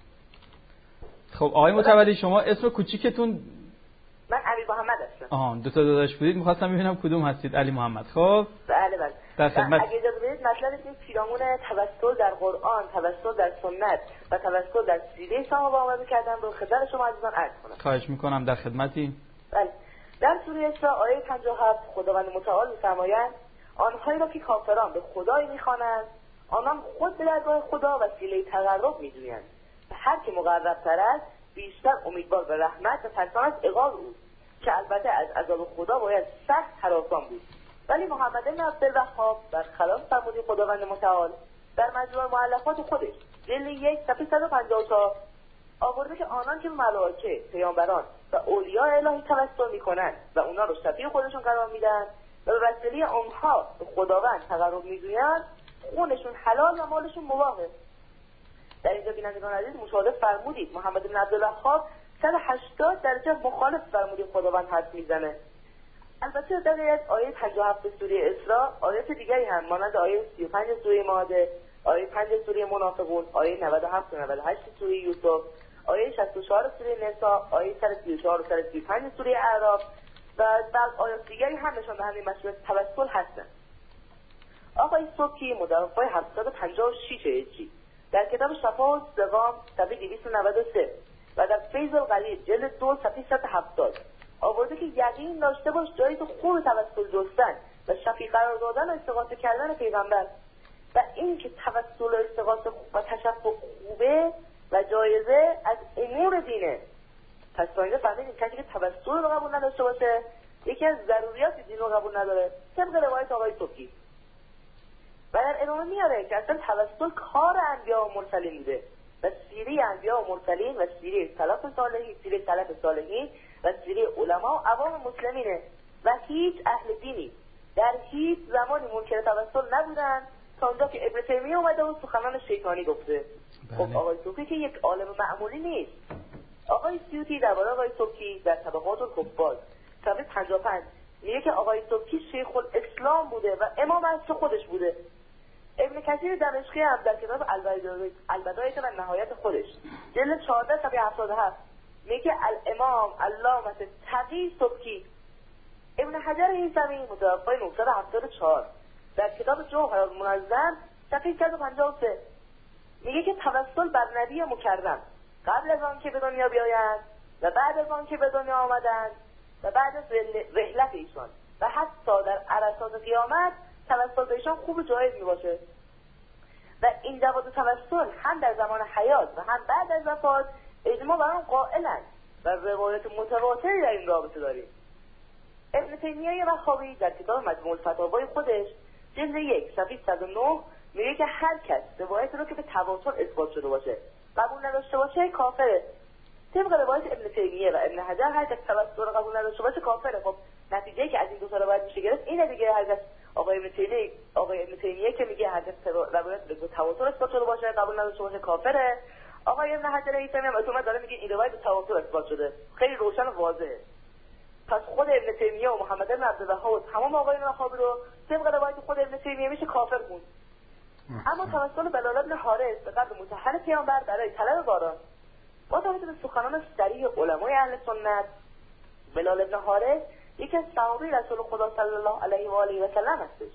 خب آقای متولی شما اسم کوچیکتون؟ من علی محمد هستم. دو تا داداش بودید، می‌خواستم ببینم کدوم هستید. علی محمد. خب بله بله. در خدمت. اگه اجازه بدید مطلب این پیرامون توسل در قرآن، توسل در سنت و توسل در سیره صحابه آمده کردن رو خدمت شما عزیزان عرض کنم. خواهش می‌کنم، در خدمتی. بله. در سوره اسراء آیه 57 خداوند متعال می‌فرمایند آنهایی را که کافران به خدای می‌خوانند آنان خود به درگاه خدا وسیله تقرب می‌جویند و هر که مقرب‌تر است بیشتر امیدوار به رحمت و ترسان از عقاب اوست. که البته از عذاب خدا باید سخت هراسان بود. ولی محمد بن عبدالوهاب برخلاف فرموده خداوند متعال در مجموع مؤلفات خودش جلد 1 صفحه 154 آورده که آنان که ملائکه، پیامبران و اولیاء الهی توسل میکنند و اونا رو شفیع خودشون قرار میدن و به وسیله اونها به خداوند تقرب میجویند، خونشون حلال و مالشون مباحه. در اینجا بینندگان عزیز مشاهده فرمودید محمد بن عبدالوهاب 180 درجه مخالف فرموده خداوند حرف میزنه. البته در آیه 57 سوره اسراء آیات دیگری هم مانند آیه 35 سوره مائده، آیه 5 سوره منافقون، آیه 97 و 98 سوره یوسف، آیه 64 سوره نساء، آیه 134 و 135 سوره اعراف و بعض آیات دیگری هم نشان دهنده مشروع توسل هستند. آقای سبکی مدرفای 756 هجری در کتاب شفا و سقام صفحه 293 و در فیض القلیل جلد 2 صفحه 170 آورده که یقین داشته باش جایی تو خوب توسل جستن و شفیع قرار دادن و استغاثه کردن پیغمبر و این که توسل و استغاثه و تشفع خوبه و جایزه از امور دینه. پس تا اینجا فهمیدیم کسی که توسل رو قبول نداشته باشه یکی از ضروریات دین رو قبول نداره طبق روایت آقای سبکی. و در ادامه میاره که اصلا توسل کار انبیا و مرسلین بوده و سیره انبیا و مرسلین و سیره سلف صالحین و سیره علما و عوام مسلمینه و هیچ اهل دینی در هیچ زمانی منکر توسل نبودن تا اونجا که ابن تیمیه اومده و سخنان شیطانی گفته. خب آقای سبکی که یک عالم معمولی نیست. آقای سیوطی درباره آقای سبکی در طبقات الکفار صفحه 55 میگه که آقای سبکی شیخ الاسلام بوده و امام اصل خودش بوده. ابن کثیر دمشقی هم در کتاب البدایع و نهایت خودش جلد 14 صفحه 77 میگه الامام علامه تقی سبکی. ابن حجر هیثمی متوفی 974 در کتاب جوهر المنظم صفحه 153 میگه که توسل بر نبی مکرم قبل از آن که به دنیا بیایند و بعد از آن که به دنیا آمدند و بعد از رحلت ایشان و حتی در عرصات قیامت توسل به ایشان خوب و جایز می باشه و این جواز توسل هم در زمان حیات و هم بعد از وفات اجماع بر آن قائلند و روایت متواتری در این رابطه داریم. ابن تیمیه وهابی در کتاب مجموع الفتاوی خودش جلد 1 صفحه 109 میگه که هر کس روایت رو که به تواتر اثبات شده باشه قبول نداشته باشه کافره. طبق روایت ابن تیمیه و ابن حجر هر کس توسل رو قبول نداشته باشه کافره. خب نتیجه که از این دو تا روایت میشه گرفت اینه دیگه. هر کس آقای ابن تیمیه که میگه هر کس روایت به تواتر اثبات شده باشه قبول نداشته باشه کافره. آقای ابن حجر هیثمی هم اتومات داره میگه این روایت به تواتر اثبات شده. خیلی روشن و واضحه. پس خود ابن تیمیه و محمد بن عبدالوهاب و تمام آقایان وهابی رو طبق روایت خود ابن تیمیه میشه کافر خوند. اما توسل بلال بن حارث به قبر مطهر پیامبر برای طلب باران با توجه به سخنان صریح علمای اهل سنت بلال بن حارث یکی از صحابه رسول خدا صلی الله علیه و آله و سلم هستش.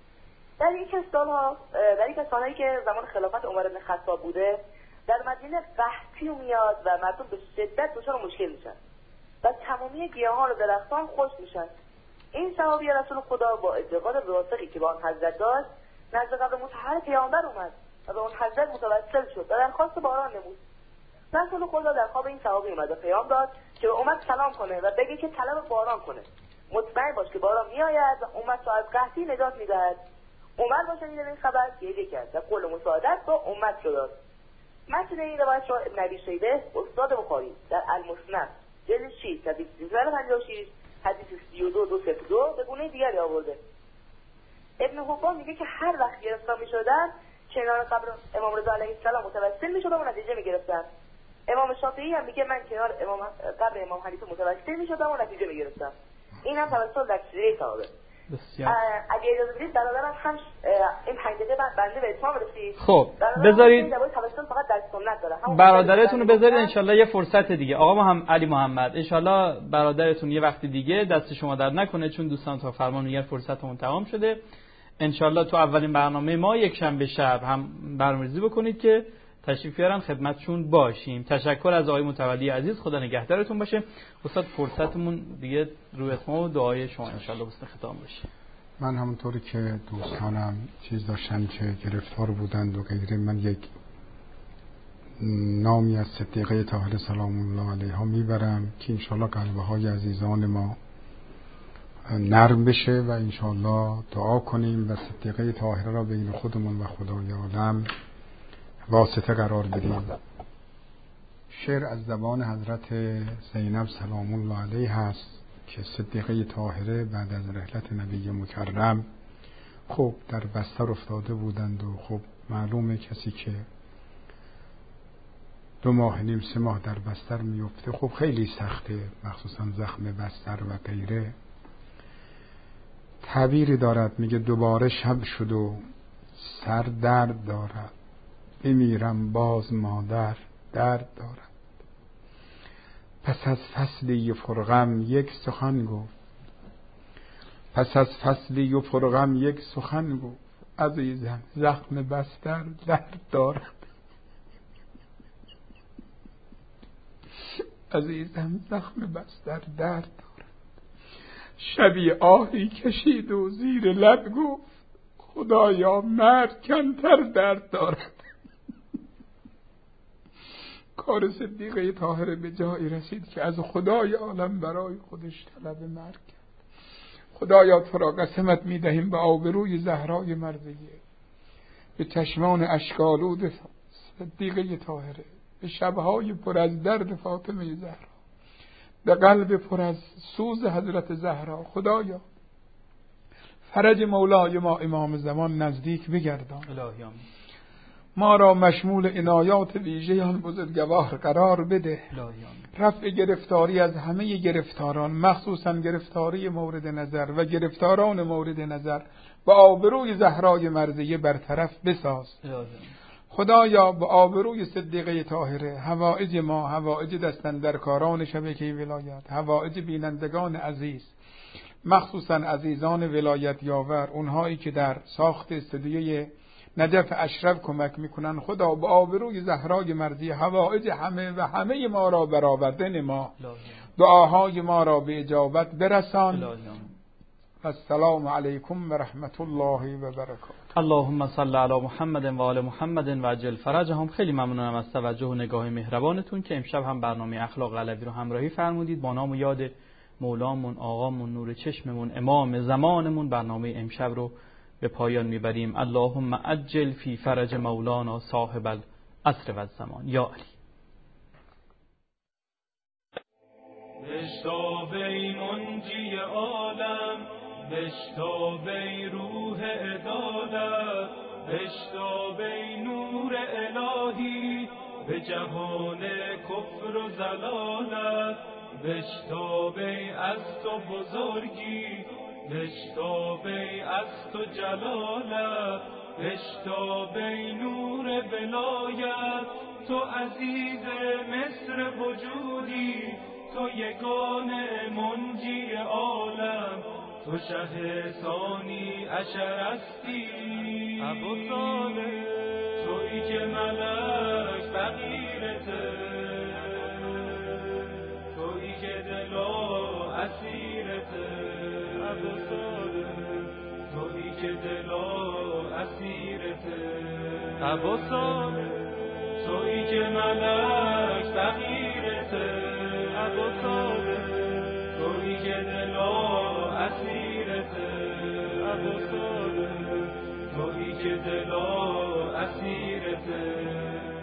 در یک از سالهایی که زمان خلافت عمر بن خطاب بوده در مدینه قحطی میاد و مردم به شدت دچار مشکل میشن و تمامی گیاهان و درختان خشک میشن. این صحابی رسول خدا با اعتقاد راسخی که با آن حضرت داشت نزد قبر مطهر پیامبر اومد و به اون حضرت متوسل شد و درخواست باران نمود. رسول خدا در خواب این صحابی اومد و پیام داد که به امت سلام کنه و بگه که طلب باران کنه. مطمئن باش که باران میآید و امت را از قحطی نجات میدهد. عمر با شنیدن این خبر گریه کرد و قول مساعدت با امت رو داد. متن این روایت را ابن ابی شیبه استاد بخاری در المسند جلد 6 حدیث 356 حدیث 32202 به گونه دیگری آورده. ابن حبان میگه که هر وقت گرفتار میشدن کنار قبر امام رضا علیه السلام متوسل میشدم و نتیجه میگرفتم. امام شافعی هم میگه من کنار قبر امام حنیفه متوسل میشدم و نتیجه میگرفتم. این هم توسل در سیره صحابه. اگه اجازه بدید برادرم هم این 5 دقیقه بنده به اتمام رسید. خب بذارید توسل فقط در سنت داره. برادرتون رو بذارید ان شاءالله یه فرصت دیگه. آقا علی محمد ان شاءالله برادرتون یه وقت دیگه دست شما در نکنه چون دوستان تا فرمان میگن فرصتمون تمام شده. ان شاءالله تو اولین برنامه ما یک شنبه شب هم برنامه‌ریزی بکنید که تشریف بیارن خدمتشون باشیم. تشکر از آقای متولی عزیز، خدا نگهدارتون باشه. استاد فرصتمون دیگه روی اتمام و دعای شما ان شاءالله حسن ختام باشه. من همونطوری که دوستانم چیز داشتن که گرفتار بودند و غیره من یک نامی از صدیقه طاهره سلام الله علیها میبرم که انشاءالله قلبه های عزیزان ما نرم بشه و انشاءالله دعا کنیم و صدیقه طاهره را بین خودمون و خدای عالم واسطه قرار بدیم. شعر از زبان حضرت زینب سلام الله علیه هست که صدیقه طاهره بعد از رحلت نبی مکرم خب در بستر افتاده بودند و خب معلومه کسی که 2 ماه نیم 3 ماه در بستر میفته خب خیلی سخته، مخصوصا زخم بستر و غیره. تعبیری دارد میگه دوباره شب شد و سر درد دارد، بمیرم باز مادر درد دارد. پس از فصلی فرغم یک سخن گفت، پس از فصلی و فرغم یک سخن گفت، عزیزم زخم بستر درد دارد، عزیزم زخم بستر درد دارد. شبی آهی کشید و زیر لب گفت، خدایا مرد کمتر درد دارد. کار صدیقه طاهره به جایی رسید که از خدای عالم برای خودش طلب مرگ کرد. خدایا تو را قسمت میدهیم به آبروی زهرای مرضیه، به چشمان اشک‌آلود صدیقه طاهره، به شبهای پر از درد فاطمه زهرا، به قلب پر از سوز حضرت زهرا. خدایا فرج مولای ما امام زمان نزدیک بگردان، ما را مشمول عنایات ویژه آن بزرگوار قرار بده. رفع گرفتاری از همه گرفتاران، مخصوصا گرفتاری مورد نظر و گرفتاران مورد نظر، با آبروی زهرای مرضیه برطرف بساز. خدایا با آبروی صدیقه طاهره حوائج ما، حوائج دستاندرکاران شبکه ولایت، حوائج بینندگان عزیز، مخصوصا عزیزان ولایت یاور، اونهایی که در ساخت استودیوی نجف اشرف کمک میکنن، خدا با آبروی زهرای مرضی حوائج همه و همه ما را برآورده نما، دعاهای ما را به اجابت برسان. و السلام علیکم و رحمت الله و برکاته. اللهم صل علی محمد و آل محمد و عجل فرجهم. خیلی ممنونم از توجه و نگاه مهربانتون که امشب هم برنامه اخلاق علوی رو همراهی فرمودید. با نام و یاد مولامون، آقامون، نور چشممون، امام زمانمون برنامه امشب رو به پایان میبریم. اللهم عجل فی فرج مولانا صاحب العصر و الزمان. یا علی. بشتابی منجی عالم، بشتابی روح عدالت، بشتابی نور الهی به جهان کفر و ضلالت، بشتابی از تو بزرگی، بشتابی از تو جلالت، بشتابی نور ولایت، تو عزیز مصر وجودی، تو یگانه منجی عالم، تو شه ثانی عشرستی، ابو صالح تویی که ملک فقیرته، تویی که دلا اسیرته، ابو صالح تویی که دلا اسیرته، ابو صالح تویی که ملک فقیرته، ابو صالح تویی که دلا اسیرته، ابو صالح تویی که دلا اسیرته.